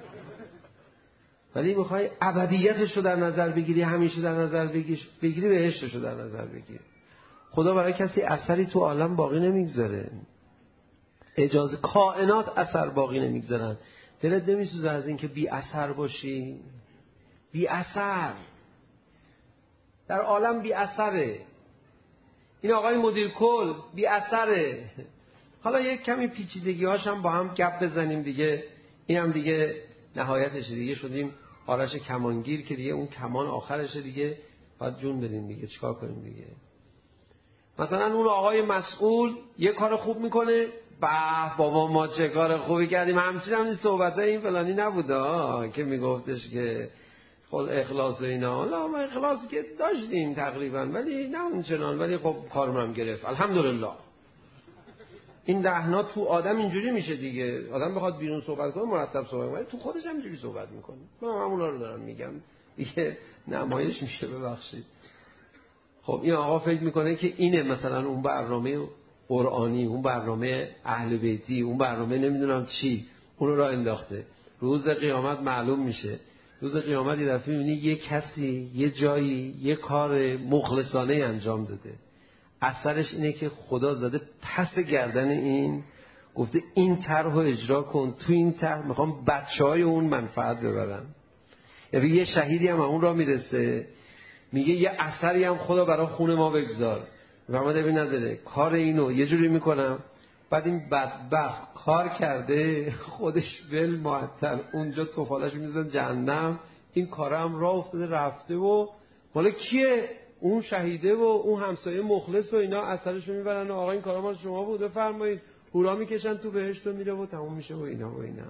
ولی میخوای ابدیتش رو در نظر بگیری، همیشه در نظر بگیری، بگیری بهشتش رو در نظر بگیر. خدا برای کسی اثری تو عالم باقی نمیگذاره. اجازه کائنات اثر باقی نمیگذارن. دلت نمیسوزه از این که بی اثر باشی؟ بی اثر در عالم بی اثره. این آقای مدیر کل بی اثره. حالا یک کمی پیچیدگی هاش هم با هم گپ بزنیم دیگه. این هم دیگه نهایتشه دیگه، شدیم آرش کمانگیر که دیگه اون کمان آخرشه دیگه، باید جون بدیم دیگه، چیکار کنیم دیگه. مثلا اون آقای مسئول یه کار خوب میکنه، به بابا ما چه کار خوبی کردیم، همچین هم این صحبت این فلانی نبوده که میگفتش که خود اخلاص و اینا. حالا ما اخلاص که داشتیم تقریبا ولی نه اون چنان، ولی خب کارم هم گرفت الحمدلله. این دهنا تو آدم اینجوری میشه دیگه، آدم بخواد بیرون صحبت کنه مرتب صحبت کنه، تو خودش هم اینجوری صحبت میکنه. من همونا رو دارم میگم دیگه، نمایش میشه ببخشید. خب این آقا فکر میکنه که اینه مثلا اون برنامه قرآنی، اون برنامه اهل بیتی، اون برنامه نمیدونم چی، اون رو راه انداخته. روز قیامت معلوم میشه. روز قیامت یه دفعه میبینی یه کسی یه جایی یه کار مخلصانه انجام داده، اثرش اینه که خدا زده پس گردن این، گفته این طرح رو اجرا کن، تو این طرح میخوام بچهای اون منفعت ببرن. یعنی یه شهیدی هم اون را میرسه میگه یه اثری هم خدا برای خون ما بگذار، و ما دوی نداره کار اینو یه جوری میکنم، بعد این بدبخت کار کرده خودش ول معطل اونجا توفالش میزن جهنم، این کارا هم راه افتاده رفته و مال کیه؟ اون شهیده و اون همسایه مخلص و اینا اثرشو میبرن و آقا این کارا مال شما بود بفرمایید، هورا میکشن تو بهشت و میره و تموم میشه و اینا و اینا.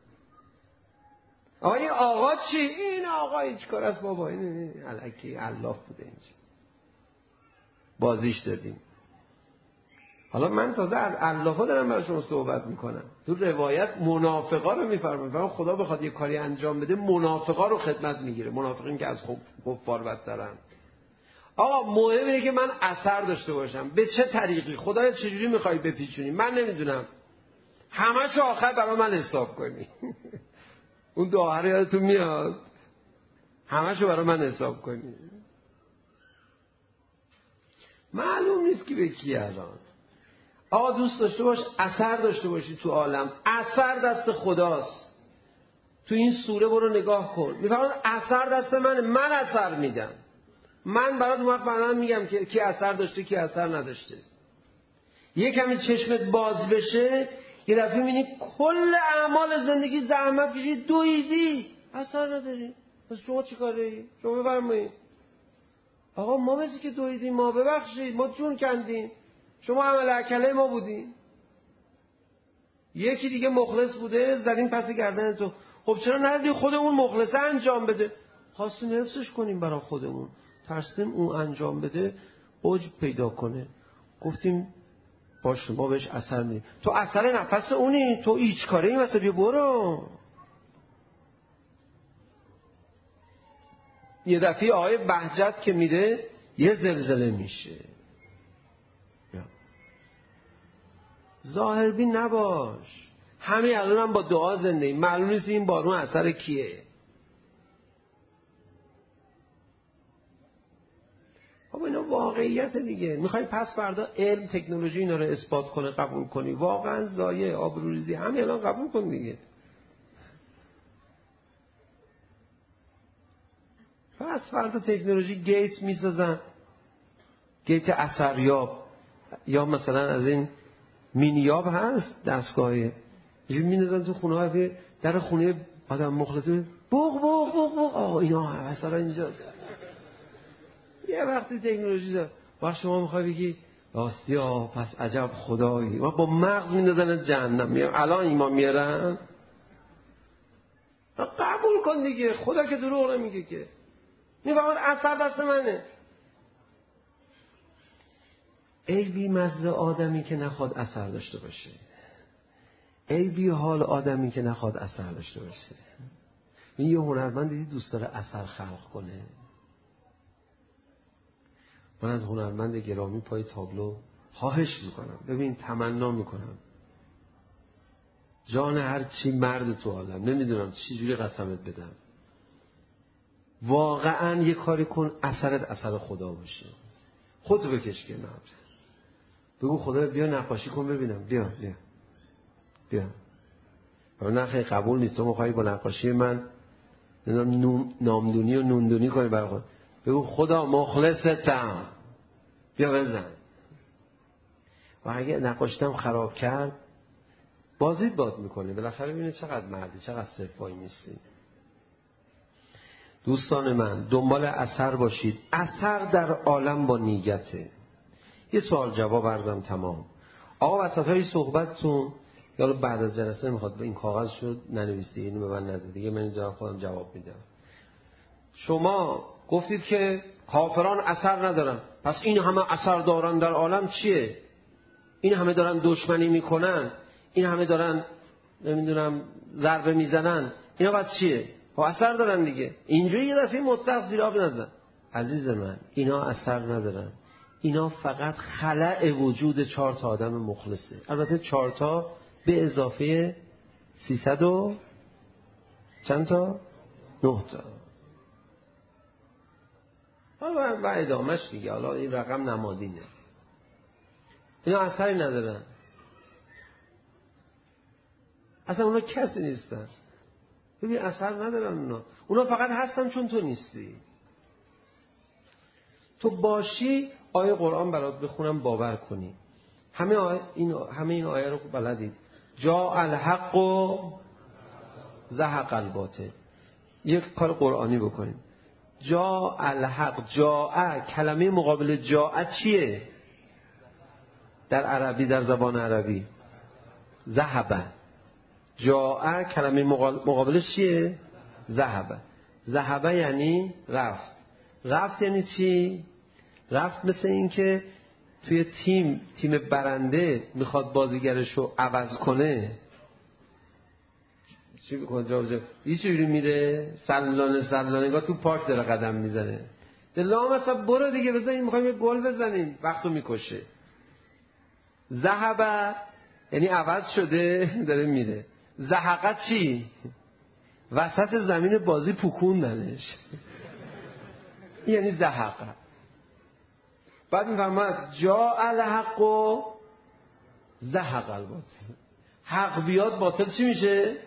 آقا این آقا چی؟ این آقا هیچ کار است بابا، این الکی علاف بوده اینجا بازیش دادیم. حالا من تازه از علافا دارم برای شما صحبت میکنم. تو روایت منافقا رو میفرمایند، خدا بخواد یه کاری انجام بده منافقا رو خدمت میگیره، منافقین که از کفار بدترن. آقا مهم اینه که من اثر داشته باشم. به چه طریقی؟ خدا چجوری میخوای بپیچونی؟ من نمیدونم، همه‌شو آخر برای من حساب کنی. اون دعا یادتون میاد؟ همه‌شو برای من حساب کنی. معلوم نیست که به کی الان. آقا دوست داشته باش اثر داشته باشی تو عالم، اثر دست خداست. تو این سوره برو نگاه کن، میفرماد اثر دست منه، من اثر میدم. من برات اون وقت برام میگم که کی اثر داشته کی اثر نداشته. یه کمی چشمت باز بشه یه دفعه میبینی کل اعمال زندگی زحمت کشی دویدی اثر نداری. پس شما چی کاره؟ شما بفرمایید آقا ما مثل که دویدیم، ما ببخشید ما جون کندیم، شما عمل اکله ما بودیم. یکی دیگه مخلص بوده زدیم پس گردن تو. خب چرا ندادی خودمون مخلصه انجام بده؟ خواستیم حفظش کنیم برای خودمون، ترسیدیم اون انجام بده عجب پیدا کنه. گفتیم باشه ما بهش اثر میدیم. تو اثر نفس اونی، تو هیچ کاره این واسه بیا برو. یه دفعه آقای بهجت که میره یه زلزله میشه. ظاهربین نباش. همین الان هم با دعا زنده ایم. معلوم نیست این بارون اثر کیه. خب اینا واقعیت دیگه. میخوای پس فردا علم تکنولوژی اینا رو اثبات کنه قبول کنی، واقعا ضایع آبروریزی. همین الان قبول کن دیگه. پس فردا تکنولوژی گیت میسازن، گیت اثریاب، یا مثلا از این مینیاب هست دستگاهی یه میندازن تو خونه های در خونه آدم مخلصه بوق بوق بوق بوق. آه اینا اثر اینجاست. یه وقتی تکنولوژی داره وقت شما میخوای بگی راستی آه پس عجب خدایی، و با مغز میندازن جهنم. میگم الان ایمان میارن قبول کن دیگه. خدا که دروغ نمیگه که. میفهمد اثر دست منه. ای بی مزه آدمی که نخواد اثر داشته باشه. ای بی حال آدمی که نخواد اثر داشته باشه. این یه هنرمند دیدی دوست داره اثر خلق کنه. من از هنرمند گرامی پای تابلو خواهش میکنم، ببین تمنا میکنم جان هر چی مرد تو عالم، نمیدونم چی جوری قسمت بدم، واقعا یه کاری کن اثرت اثر خدا باشه. خودتو بکش کنار، بگو خدا بیا نقاشی کن ببینم. بیا بیا بیا. نه خیلی قبول نیست. تو میخوایی با نقاشی من نامدونی و نوندونی کنی برای خود. بگو خدا مخلصتم، بیا بزن. و اگه نقاشیتم خراب کرد بازیت باد میکنه. بالاخره ببینه چقدر مردی، چقدر صفایی نیستی. دوستان من دنبال اثر باشید. اثر در عالم با نیته. یه سوال جواب عرضم تمام. آقا وسط های صحبتتون یا بعد از جلسه میخواد این کاغذ شد ننویسی، اینو به من نده دیگه، من اینجا خودم جواب میدم. شما گفتید که کافران اثر ندارن، پس این همه اثر دارن در عالم چیه؟ این همه دارن دشمنی میکنن، این همه دارن نمیدونم ضربه میزنن، اینا بعد چیه؟ ها اثر دارن دیگه. اینجوری یه دفعه مطلق زیر آب نزن. عزیز من اینا اثر ندارن. اینا فقط خلأ وجود چهار تا آدم مخلصه. البته چهار تا به اضافه سیصد و چند تا؟ نه تا. حالا و ادامهش دیگه. حالا این رقم نمادینه. اینا اثری ندارن. اصلا اونا کسی نیستن. ببین اثر ندارن اونا. اونا فقط هستن چون تو نیستی. تو باشی آیه قرآن برات بخونم باور کنی. همه آیه این همه این آیه رو بلدید. جاء الحق و زهق الباطل. یک کار قرآنی بکنیم. جاء الحق. جاء کلمه مقابل جاء چیه؟ در عربی، در زبان عربی ذهب. جاء کلمه مقابلش چیه؟ ذهب. ذهب یعنی رفت. رفت یعنی چی؟ رفت مثل این که توی تیم تیم برنده میخواد بازیگرش رو عوض کنه چی میکنه؟ جا جا یه چجوری میره؟ سلانه سلانه انگار تو پارک داره قدم میزنه. دلام اصلا برو دیگه بزنیم، میخوایم یه گل بزنیم، وقتو میکشه. ذهب یعنی عوض شده داره میره. زهقت چی؟ وسط زمین بازی پوکوندنش. یعنی زهقت. بعد میفرماد جاء الحق و زهق الباطل. حق بیاد باطل چی میشه؟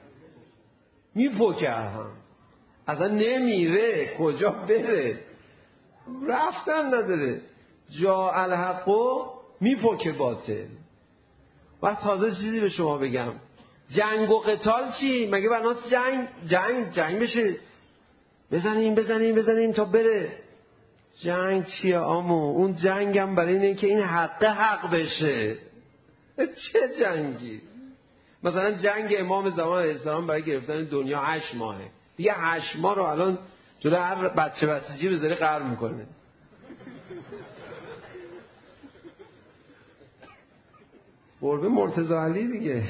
میپکه هم. اصلا نمیره. کجا بره؟ رفتن نداره. جاء الحق و میپکه باطل. و تازه چیزی به شما بگم، جنگ و قتال چی؟ مگه بناس جنگ جنگ جنگ بشه بزنیم بزنیم بزنیم تا بره؟ جنگ چیه آمو؟ اون جنگم برای اینه که این حق حق بشه. چه جنگی؟ مثلا جنگ امام زمان علیه السلام برای گرفتن دنیا هشت ماهه. دیگه هشت ماه رو الان جلو هر بچه بسیجی بذاری قهر میکنه. گربه مرتضی علی دیگه.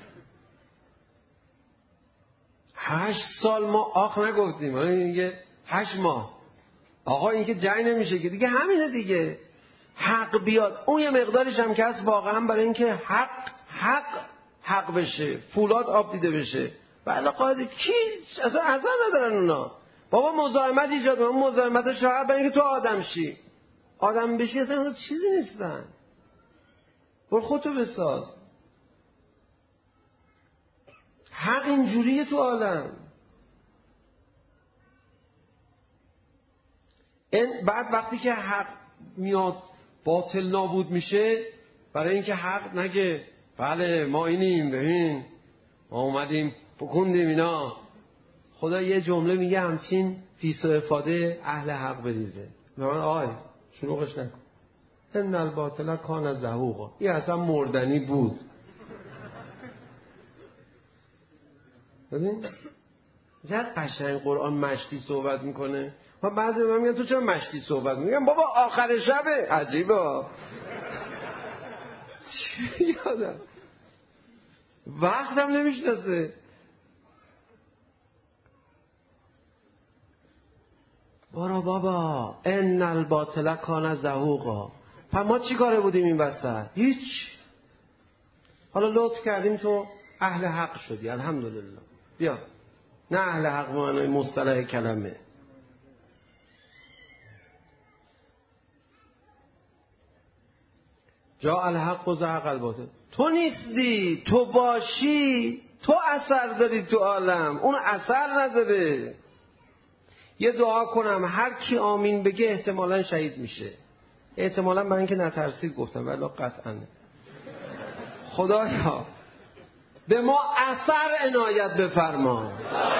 هشت سال ما آخ نگفتیم، حالا میگه هشت ماه. آقا این که جنگ نمیشه که دیگه، همینه دیگه. حق بیاد، اون یه مقدارش هم که هست واقعا برای اینکه حق حق حق بشه، فولاد آب دیده بشه. بله قاعده کی اصلا اصلا ندارن اونا. بابا مزاحمت ایجاد کنن، مزاحمت شاید برای اینکه تو آدم شی. آدم بشی اصلا اونا چیزی نیستن. برو خودتو بساز. حق اینجوریه تو عالم. این بعد وقتی که حق میاد باطل نابود میشه، برای اینکه حق نگه بله ما اینیم، ببین ما اومدیم بکندیم اینا، خدا یه جمله میگه همچین فیس و افاده اهل حق بریزه. من آی شروعش نکن. ان الباطل کان زهوقا. این اصلا مردنی بود. ببین چقدر قشنگ قرآن مشتی صحبت میکنه. و بعضی من میگن تو چرا مشتی صحبت میگم بابا آخر شبه. عجیبا چی یادم وقتم نمیشناسه. برو بابا ان الباطل کان زهوقا. پس ما چی کاره بودیم این وسط؟ هیچ. حالا لطف کردیم تو اهل حق شدی الحمدلله. بیا نه اهل حق معنای مصطلح کلمه. جا الحق و زهق الباطل. تو نیستی، تو باشی، تو اثر داری تو عالم، اون اثر نداره. یه دعا کنم هر کی آمین بگه احتمالاً شهید میشه. احتمالاً برای اینکه نترسید گفتم ولی قطعاً. خدایا به ما اثر عنایت بفرما.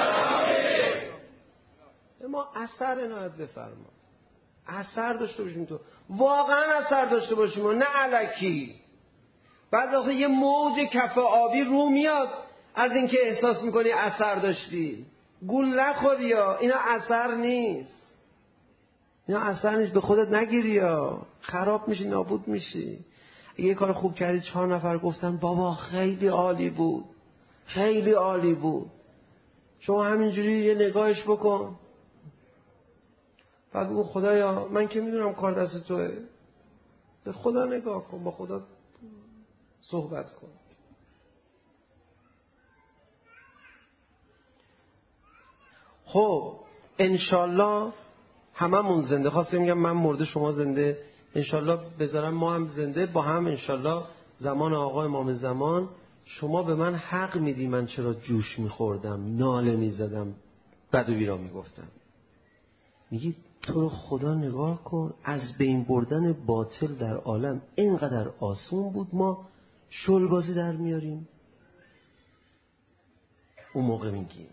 به ما اثر عنایت بفرما. اثر داشته باشیم تو. واقعا اثر داشته باشیم و نه الکی. بعد آخه یه موج کف آبی رو میاد از اینکه احساس میکنی اثر داشتی. گول نخوری یا اینا اثر نیست. اینا اثر نیست. به خودت نگیری یا خراب میشی، نابود میشی. اگه یه کار خوب کردی چهار نفر گفتن بابا خیلی عالی بود، خیلی عالی بود، شما همینجوری یه نگاهش بکن. بعد بگو خدایا من که میدونم کار دست توه، به خدا نگاه کن، با خدا صحبت کن. خب انشالله هممون زنده. خواستم میگم من مرده شما زنده، انشالله بذارم ما هم زنده با هم. انشالله زمان آقا امام زمان شما به من حق میدی من چرا جوش میخوردم، ناله میزدم، بد و بیرا میگفتم. میگی تو رو خدا نگاه کن، از بین بردن باطل در عالم اینقدر آسون بود ما شلبازی در میاریم. اون موقع میگی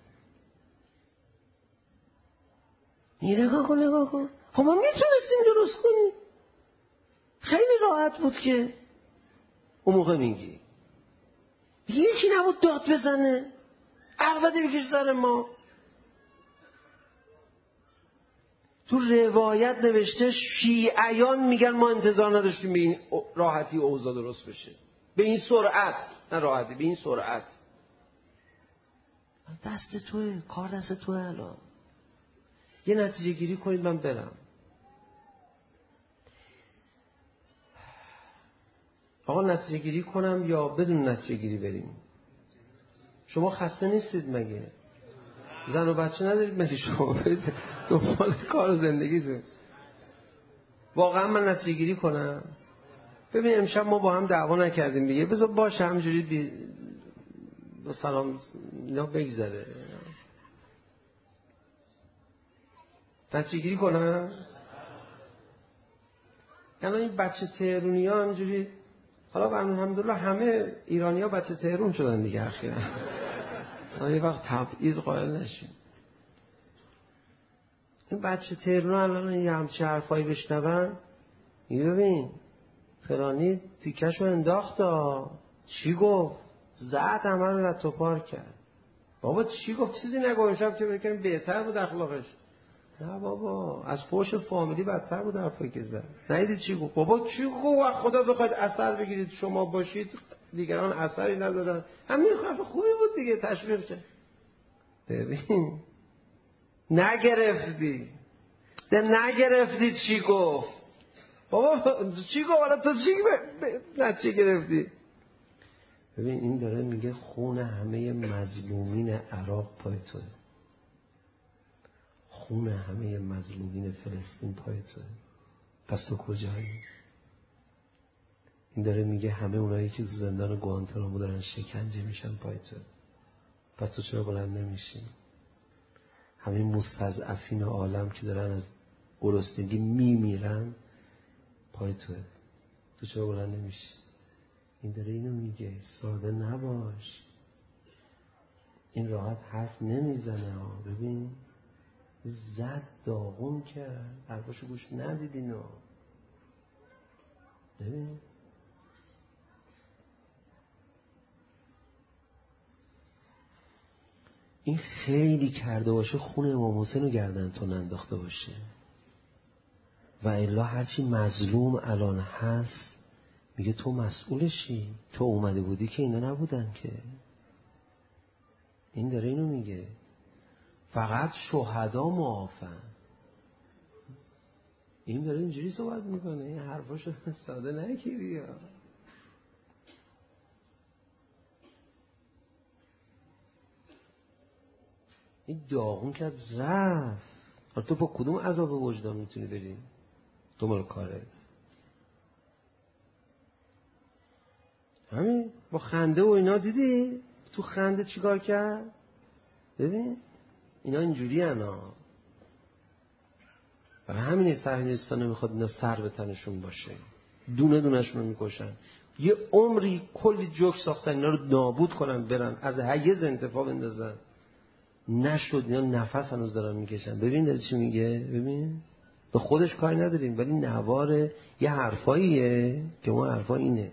نگاه کن نگاه کن خب ما میتونستیم درست کنیم، خیلی راحت بود که. اون موقع میگی یکی نبود داد بزنه عربده بکش سر ما. تو روایت نوشته شیعیان میگن ما انتظار نداشتیم به این راحتی اوضاع درست بشه، به این سرعت، نه راحتی، به این سرعت. دست توه، کار دست توه. الان یه نتیجه گیری کنید من برم. آقا نتیجه گیری کنم یا بدون نتیجه گیری بریم؟ شما خسته نیستید مگه؟ زن و بچه ندارید مگه شما؟ برید دنبال کار و زندگیتون. واقعا من نتیجه گیری کنم؟ ببین امشب ما با هم دعوا نکردیم دیگه، بذار باشه همینجوری بی... با سلام اینا بگذره. نتیجه گیری کنم؟ یعنی این بچه تهرونی ها همینجوری، حالا الحمدلله همه ایرانی ها بچه تهرون شدن دیگه اخیرا. یه وقت تبعیض قائل نشیم. این بچه تهرون الان یه همچه حرفایی بشنون میگه ببین فلانی تیکشو انداخت ها. چی گفت؟ زد همه رو رد و پار کرد. بابا چی گفت؟ چیزی نگفت. شب که بکنیم بهتر بود اخلاقش. نه بابا از فوش فامیلی بدتر بود حرفایی که زد. ندیدی چی گفت؟ بابا چی گفت؟ خدا بخواید اثر بگیرید شما باشید دیگران اثری ندارن. همین حرف خوبی بود دیگه، تشویق کرد. ببین نگرفتی ده نگرفتی چی گفت بابا، چی گفت حالا تو چی ب... ب... نه چی گرفتی. ببین این داره میگه خون همه مظلومین عراق پای توه، خون همه مظلومین فلسطین پای توه، پس تو کجایی؟ این داره میگه همه اونایی که زندان گوانتانامو دارن شکنجه میشن پای توه، پس تو چرا بلند نمیشی؟ همه مستضعفین عالم که دارن از گرسنگی میمیرن پای توه، تو چرا بلند نمیشی؟ این داره اینو میگه ساده نباش، این راحت حرف نمیزنه ها. ببین زد داغون کرد، حرفاشو گوش ندیدین ها. ببین این خیلی کرده باشه خون امام حسین رو گردن تو ننداخته باشه، و الا هرچی مظلوم الان هست میگه تو مسئولشی، تو اومده بودی که اینا نبودن که. این داره اینو میگه فقط شهدا معافن. این داره اینجوری صحبت میکنه، این حرفاشو ساده نگیری ها. این داغون کرد رفت. حالا تو با کدوم عذاب وجدان میتونی بری دنبال کاره؟ همین با خنده و اینا دیدی تو خنده چیکار کرد؟ ببین اینا اینجوری انا، برای همین صهیونیست‌ها نمیخواد اینا سر به تنشون باشه، دونه دونه‌شون رو میکشن. یه عمری کلی جوک ساختن اینا رو نابود کنن، برن از حیز انتفاع بندازن، نشد. اینا نفس هنوز دارن میکشن. ببین داره چی میگه، ببین به خودش کاری نداریم ولی نوار یه حرفاییه که اون حرفا اینه.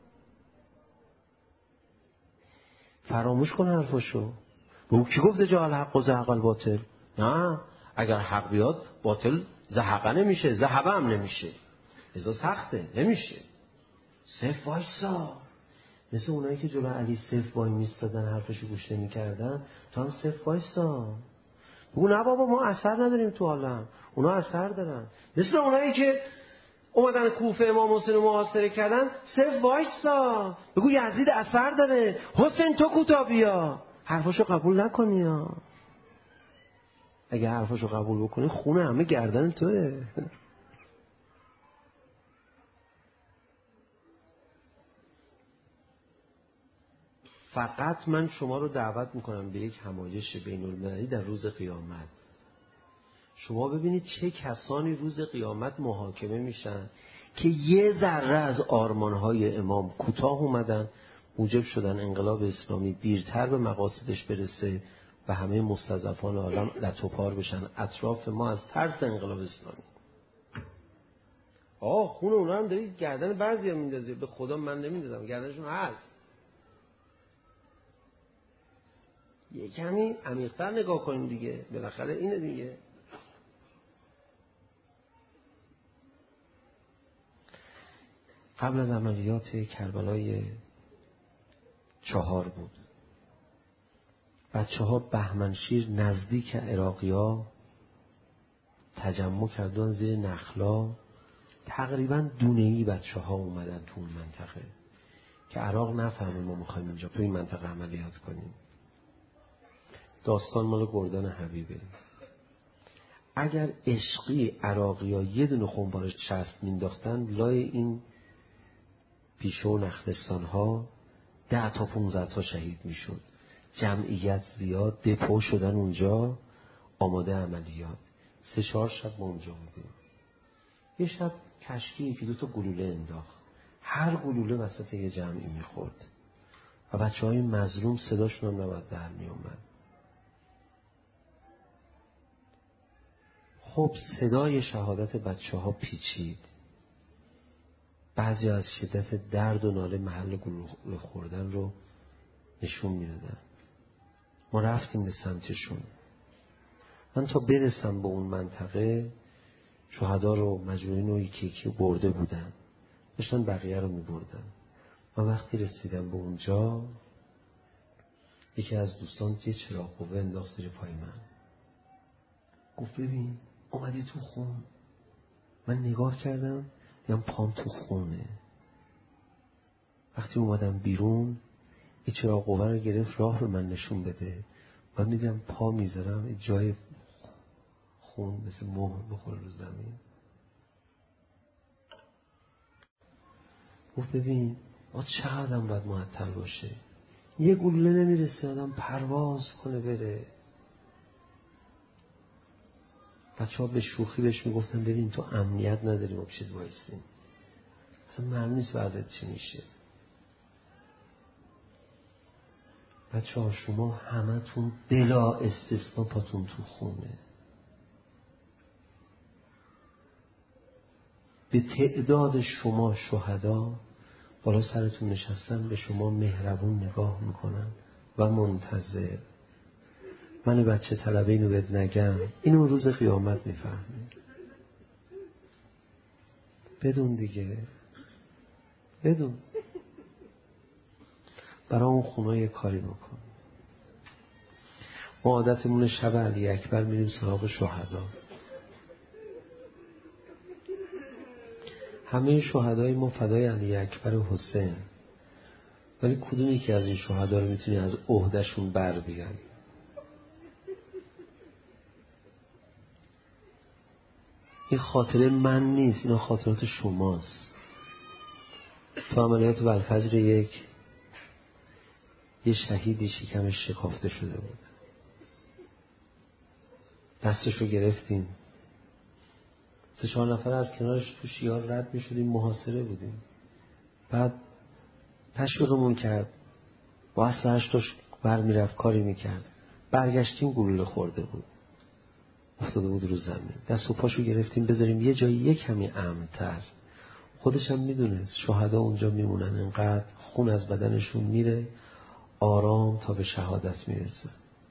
فراموش کن حرفاشو. به او کی گفته جا الحق و زهق الباطل؟ نه، اگر حق بیاد باطل زهقه نمیشه، زهبه هم نمیشه، ازا سخته نمیشه. صف وایسا، مثل اونایی که جلو علی صف وای میستادن حرفشو گوش نمیکردن، تو هم صف وایسا. بگو نه بابا ما اثر نداریم تو عالم، اونا اثر دارن. مثل اونایی که اومدن کوفه امام حسین رو محاصره کردن، صف وایسا بگو یزید اثر داره، حسین تو کوتاه بیا. حرفاشو قبول نکنی ها. اگه حرفاشو قبول بکنی خونه همه گردن توه. فقط من شما رو دعوت میکنم به یک همایش بین المللی در روز قیامت. شما ببینید چه کسانی روز قیامت محاکمه میشن که یه ذره از آرمانهای امام کوتاه اومدن، موجب شدن انقلاب اسلامی دیرتر به مقاصدش برسه و همه مستضعفان عالم لطوپار بشن اطراف ما از ترس انقلاب اسلامی. آه خون اونا هم دارید گردن بعضی هم میندازی. به خدا من نمیندازم، گردنشون هست. یه کمی عمیق‌تر نگاه کنیم دیگه، بالاخره اینه دیگه. قبل از عملیات کربلای چهار بود، بچه ها بهمنشیر نزدیک عراقی ها تجمع کردن زیر نخلا. تقریبا دونه‌ای بچه ها اومدن تو اون منطقه که عراق نفهمه ما میخوایم اینجا تو این منطقه عملیات کنیم. داستان مال گردان حبیبه. اگر عشقی عراقی ها یه دونه خونبارش چسب مینداختن لای این پیشه و نخلستان ها، ده تا پونزده تا شهید میشد. جمعیت زیاد، دپو شدن اونجا آماده عملیات. سه چهار شب ما اونجا بودیم. یه شب کشکی یکی دو تا گلوله انداخت، هر گلوله وسط یه جمعی میخورد و بچه های مظلوم صداشون هم نباید در میومد. خب صدای شهادت بچه ها پیچید. بعضی از شدت درد و ناله محل گلوله خوردن رو نشون میدادن. ما رفتیم به سمتشون. من تا برسم به اون منطقه شهدا رو مجموعین و یکی یکی برده بودن، داشتن بقیه رو میبردن. و وقتی رسیدم به اونجا یکی از دوستان یه چراغ قوه انداخت زیر پای من، گفت ببین اومدی تو خون. من نگاه کردم دیدم پام تو خونه. وقتی اومدم بیرون یه چراغ قوه رو گرفت راه رو من نشون بده. من دیدم پا میذارم جای خون مثل مهر بخوره رو زمین. گفت ببین آد چقدر هم باید معطل باشه، یه گلوله نمیرسه آدم پرواز کنه بره. بچه ها به شوخی بهش میگفتن ببین تو امنیت نداری ما پیشت وایسیم، اصلا معلوم نیست بعدت چی میشه. بچه ها شما همه تون بلا استثنا پاتون تو خونه. به تعداد شما شهدا بالا سرتون نشستن به شما مهربون نگاه میکنن و منتظر. من بچه طلبه اینو بهت نگم، اینو روز قیامت میفهمی. بدون دیگه، بدون. برای اون خونه یه کاری بکن. ما عادتمون شب علی اکبر میریم سراغ شهدا. همه شهدای ما فدای علی اکبر و حسین، ولی کدوم یکی از این شهدا رو میتونی از عهدهشون بر بیاری؟ این خاطره من نیست، اینا خاطرات شماست. تو عملیات والفجر یک یه شهیدی شکمش شکافته شده بود، دستشو گرفتیم، سه چهار نفر از کنارش تو شیار رد می شدیم، محاصره بودیم. بعد تشویقمون کرد، با اسلحه‌اش داشت بر می رفت کاری می کرد. برگشتیم گلوله خورده بود، افتاده بود رو زمین. دست و پاشو گرفتیم بذاریم یه جایی یه کمی امن‌تر. خودش هم میدونست شهدا اونجا میمونن، انقدر خون از بدنشون میره آرام تا به شهادت میرسه.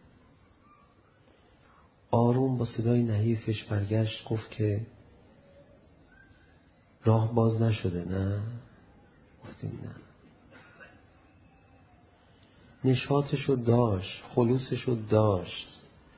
آروم با صدای نحیفش برگشت گفت که راه باز نشده نه؟ گفتیم نه. نشاطشو داشت، خلوصشو داشت،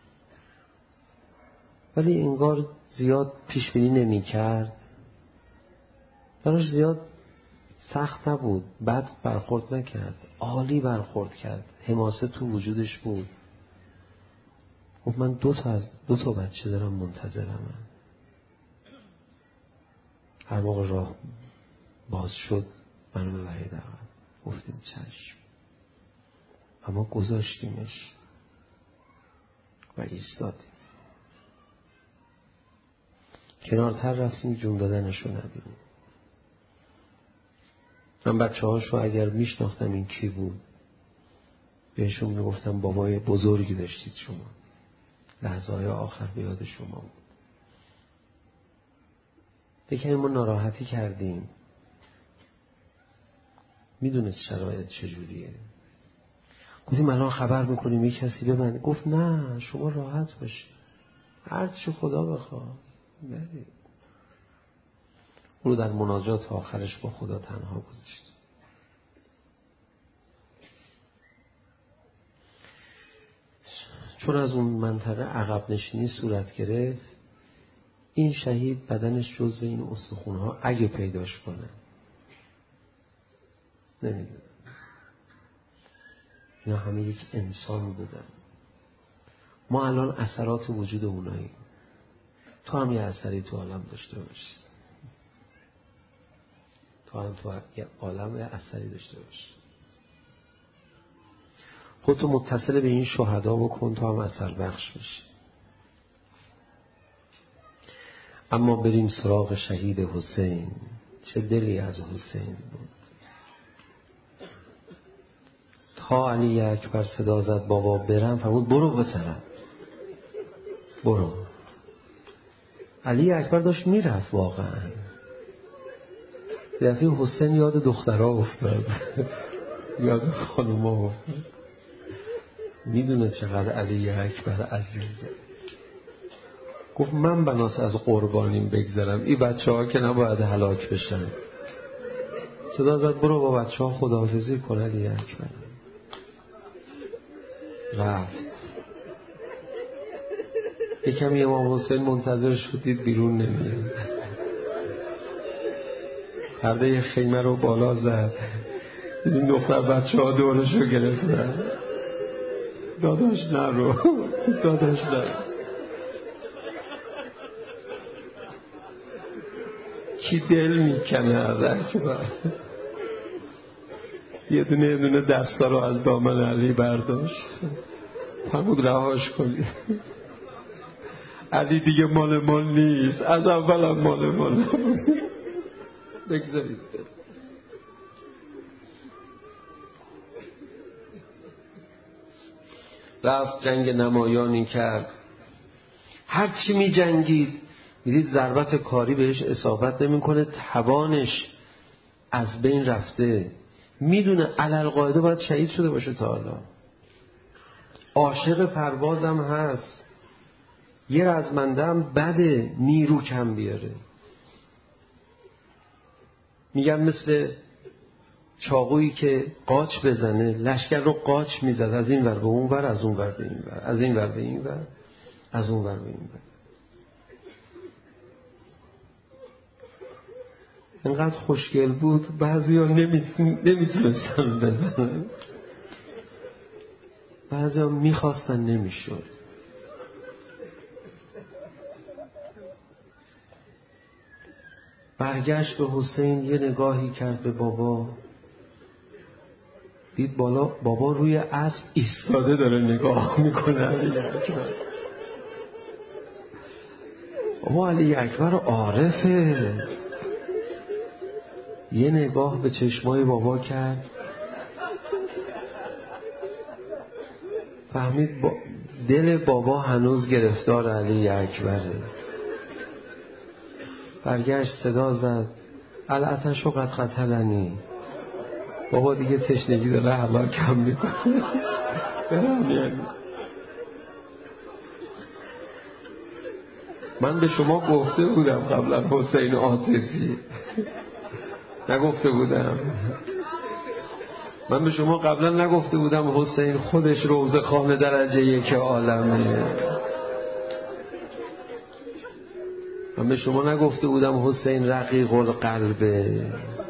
ولی انگار زیاد پیش بینی نمی کرد. براش زیاد سخت نبود، بد برخورد نکرد، عالی برخورد کرد، حماسه تو وجودش بود. گفت من دو تا از دو تا بچه دارم منتظرم. هر موقع راه باز شد منو ببرید عقب. گفتیم چشم. اما گذاشتیمش و ایستادیم. کنارتر رفتیم جون دادنشو نبینیم. من بچه هاشو اگر میشناختم این کی بود بهشون میگفتم بابای بزرگی داشتید شما، لحظه های آخر به یاد شما بود. یکی ما ناراحتی کردیم، میدونست شرایط چجوریه. گفتیم الان خبر میکنیم یک کسی به من. گفت نه شما راحت باشید، هر چی خدا بخواد برید. او رو در مناجات آخرش با خدا تنها گذاشت. چون از اون منطقه عقب نشینی صورت گرفت، این شهید بدنش جزو این استخونها اگه پیداش کنه نمیدونم. اینا همه یک انسان بودن. ما الان اثرات وجود اونایی. تو هم یه اثری تو عالم داشته باشی، تو هم تو یه عالم یه اثری داشته باشی. خودتو متصل به این شهدا بکن تو هم اثر بخش بشی. اما بریم سراغ شهید حسین. چه دلی از حسین بود. تا علی اکبر صدا زد بابا برم، فرمود برو بسرم برو. علی اکبر داشت میرفت واقعا. دفعه حسین یاد دخترها افتاد یاد خانوما افتاد. میدونه چقدر علی اکبر عزیزه. گفت من بناس از قربانیم بگذرم، این بچه ها که نباید هلاک بشن. صدا زد برو با بچه ها خداحافظی کن علی اکبر. رفت. یکمی امام حسین منتظرش بود، دید بیرون نمیاد. پرده خیمه رو بالا زد، این دختر بچه ها دورشو گرفتن. داداش نرو، داداش نرو. کی دل میکنه از اکبر. یه دونه یه دونه دستا رو از دامن علی برداشت، فرمود رهاش کنید. علی دیگه مال مال نیست، از اول هم مال مال. بگذارید. رفت جنگ نمایانی کرد. هر چی می جنگید میدید ضربت کاری بهش اصابت نمیکنه، توانش از بین رفته. میدونه علالقاعده باید شهید شده باشه تا حالا. عاشق پروازم هست، یه رزمنده هم بده نیرو کم بیاره. میگم مثل چاقویی که قاچ بزنه، لشکر رو قاچ میزد، از این ور به اون ور، از اون ور به این ور، از این ور به این ور، از اون ور به این ور. اینقدر خوشگل بود بعضی ها نمیتونستن بزنن، بعضی ها میخواستن نمیشد. برگشت به حسین، یه نگاهی کرد به بابا، دید بالا بابا روی اسب ایستاده داره نگاه میکنه علی اکبر. بابا علی اکبر عارفه. یه نگاه به چشمای بابا کرد، فهمید با دل بابا هنوز گرفتار علی اکبره. برگشت صدا زد العطش و قد قتلنی. بابا دیگه تشنگی داره هلاکم میکنه. برم یعنی من به شما گفته بودم قبلا حسین عاطفی، نگفته بودم؟ من به شما قبلا نگفته بودم حسین خودش روزخانه درجه یک عالمه؟ من به شما نگفته بودم حسین رقیق القلبه؟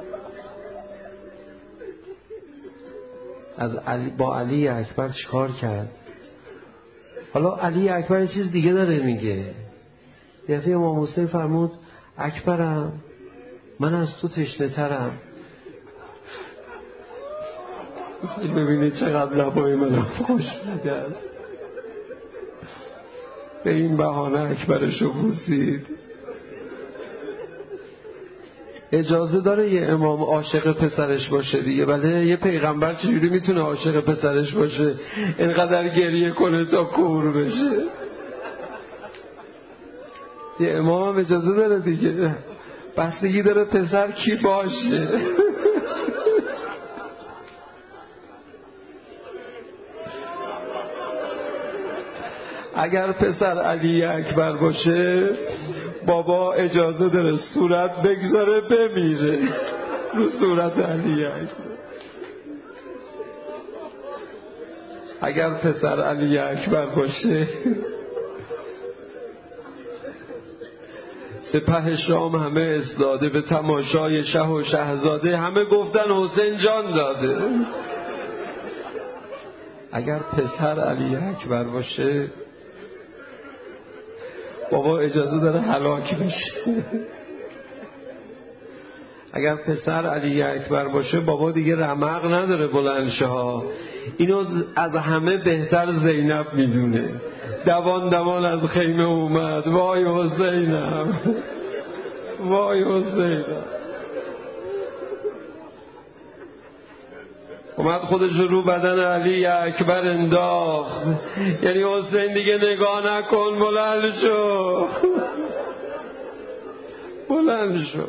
از علی با علی اکبر چیکار کرد؟ حالا علی اکبر چیز دیگه داره میگه. دفعه امام حسین فرمود اکبرم من از تو تشنه ترم. ببینید چقدر لبای من خوش میده است. به این بهانه اکبرشو بوسید. اجازه داره یه امام عاشق پسرش باشه دیگه؟ بله. یه پیغمبر چجوری میتونه عاشق پسرش باشه اینقدر گریه کنه تا کور بشه؟ یه امام هم اجازه داره دیگه، بستگی داره پسر کی باشه. اگر پسر علی اکبر باشه بابا اجازه داره صورت بگذاره بمیره رو صورت علی اکبر. اگر پسر علی اکبر باشه سپه شام همه استاده به تماشای شه و شهزاده، همه گفتن حسین جان داده. اگر پسر علی اکبر باشه بابا اجازه داره هلاک بشه. اگر پسر علی اکبر باشه بابا دیگه رمق نداره بلند شه ها. اینو از همه بهتر زینب میدونه. دوان دوان از خیمه اومد وای حسینم، وای حسینم. اومد خودش رو بدن علی اکبر انداخت، یعنی حسین دیگه نگاه نکن، بلند شو، بلند شو.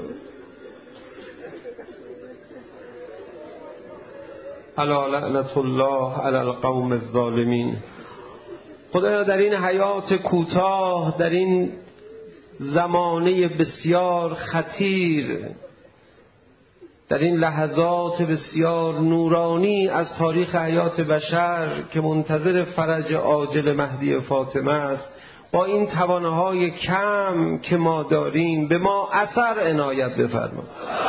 الا لعنت الله علی القوم الظالمین. خدایا در این حیات کوتاه، در این زمانه بسیار خطیر، در این لحظات بسیار نورانی از تاریخ حیات بشر که منتظر فرج عاجل مهدی فاطمه است، با این توانهای کم که ما داریم به ما اثر عنایت بفرما.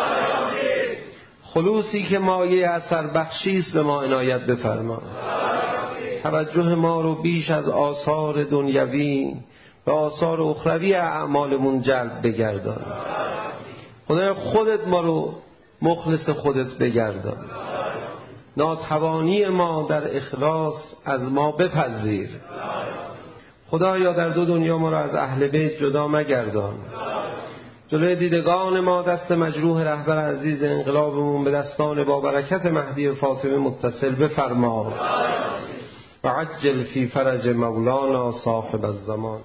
خلوصی که مایه اثر بخشی است به ما عنایت بفرما. توجه ما رو بیش از آثار دنیوی به آثار اخروی اعمالمون جلب بگردان. خدای خودت ما رو مخلص خودت بگردان. ناتوانی ما در اخلاص از ما بپذیر. خدایا در دو دنیا ما را از اهل بیت جدا مگردان. جلوی دیدگان ما دست مجروح رهبر عزیز انقلابمون به دستان با برکت مهدی فاطمه متصل بفرما و عجل فی فرج مولانا صاحب الزمان.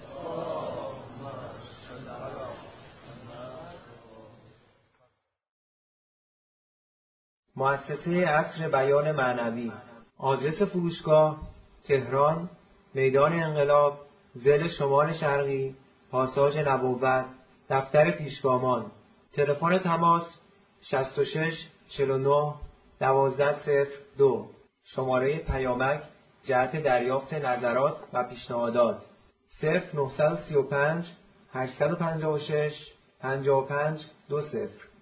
مؤسسه عصر بیان معنوی. آدرس فروشگاه: تهران، میدان انقلاب، ضلع شمال شرقی، پاساژ نبوت، دفتر پیشگامان. تلفن تماس: شصت و شش چهل و نه دوازده صفر دو. شماره پیامک جهت دریافت نظرات و پیشنهادات: صفر نه سه پنج هشت پنج شش پنج پنج دو صفر.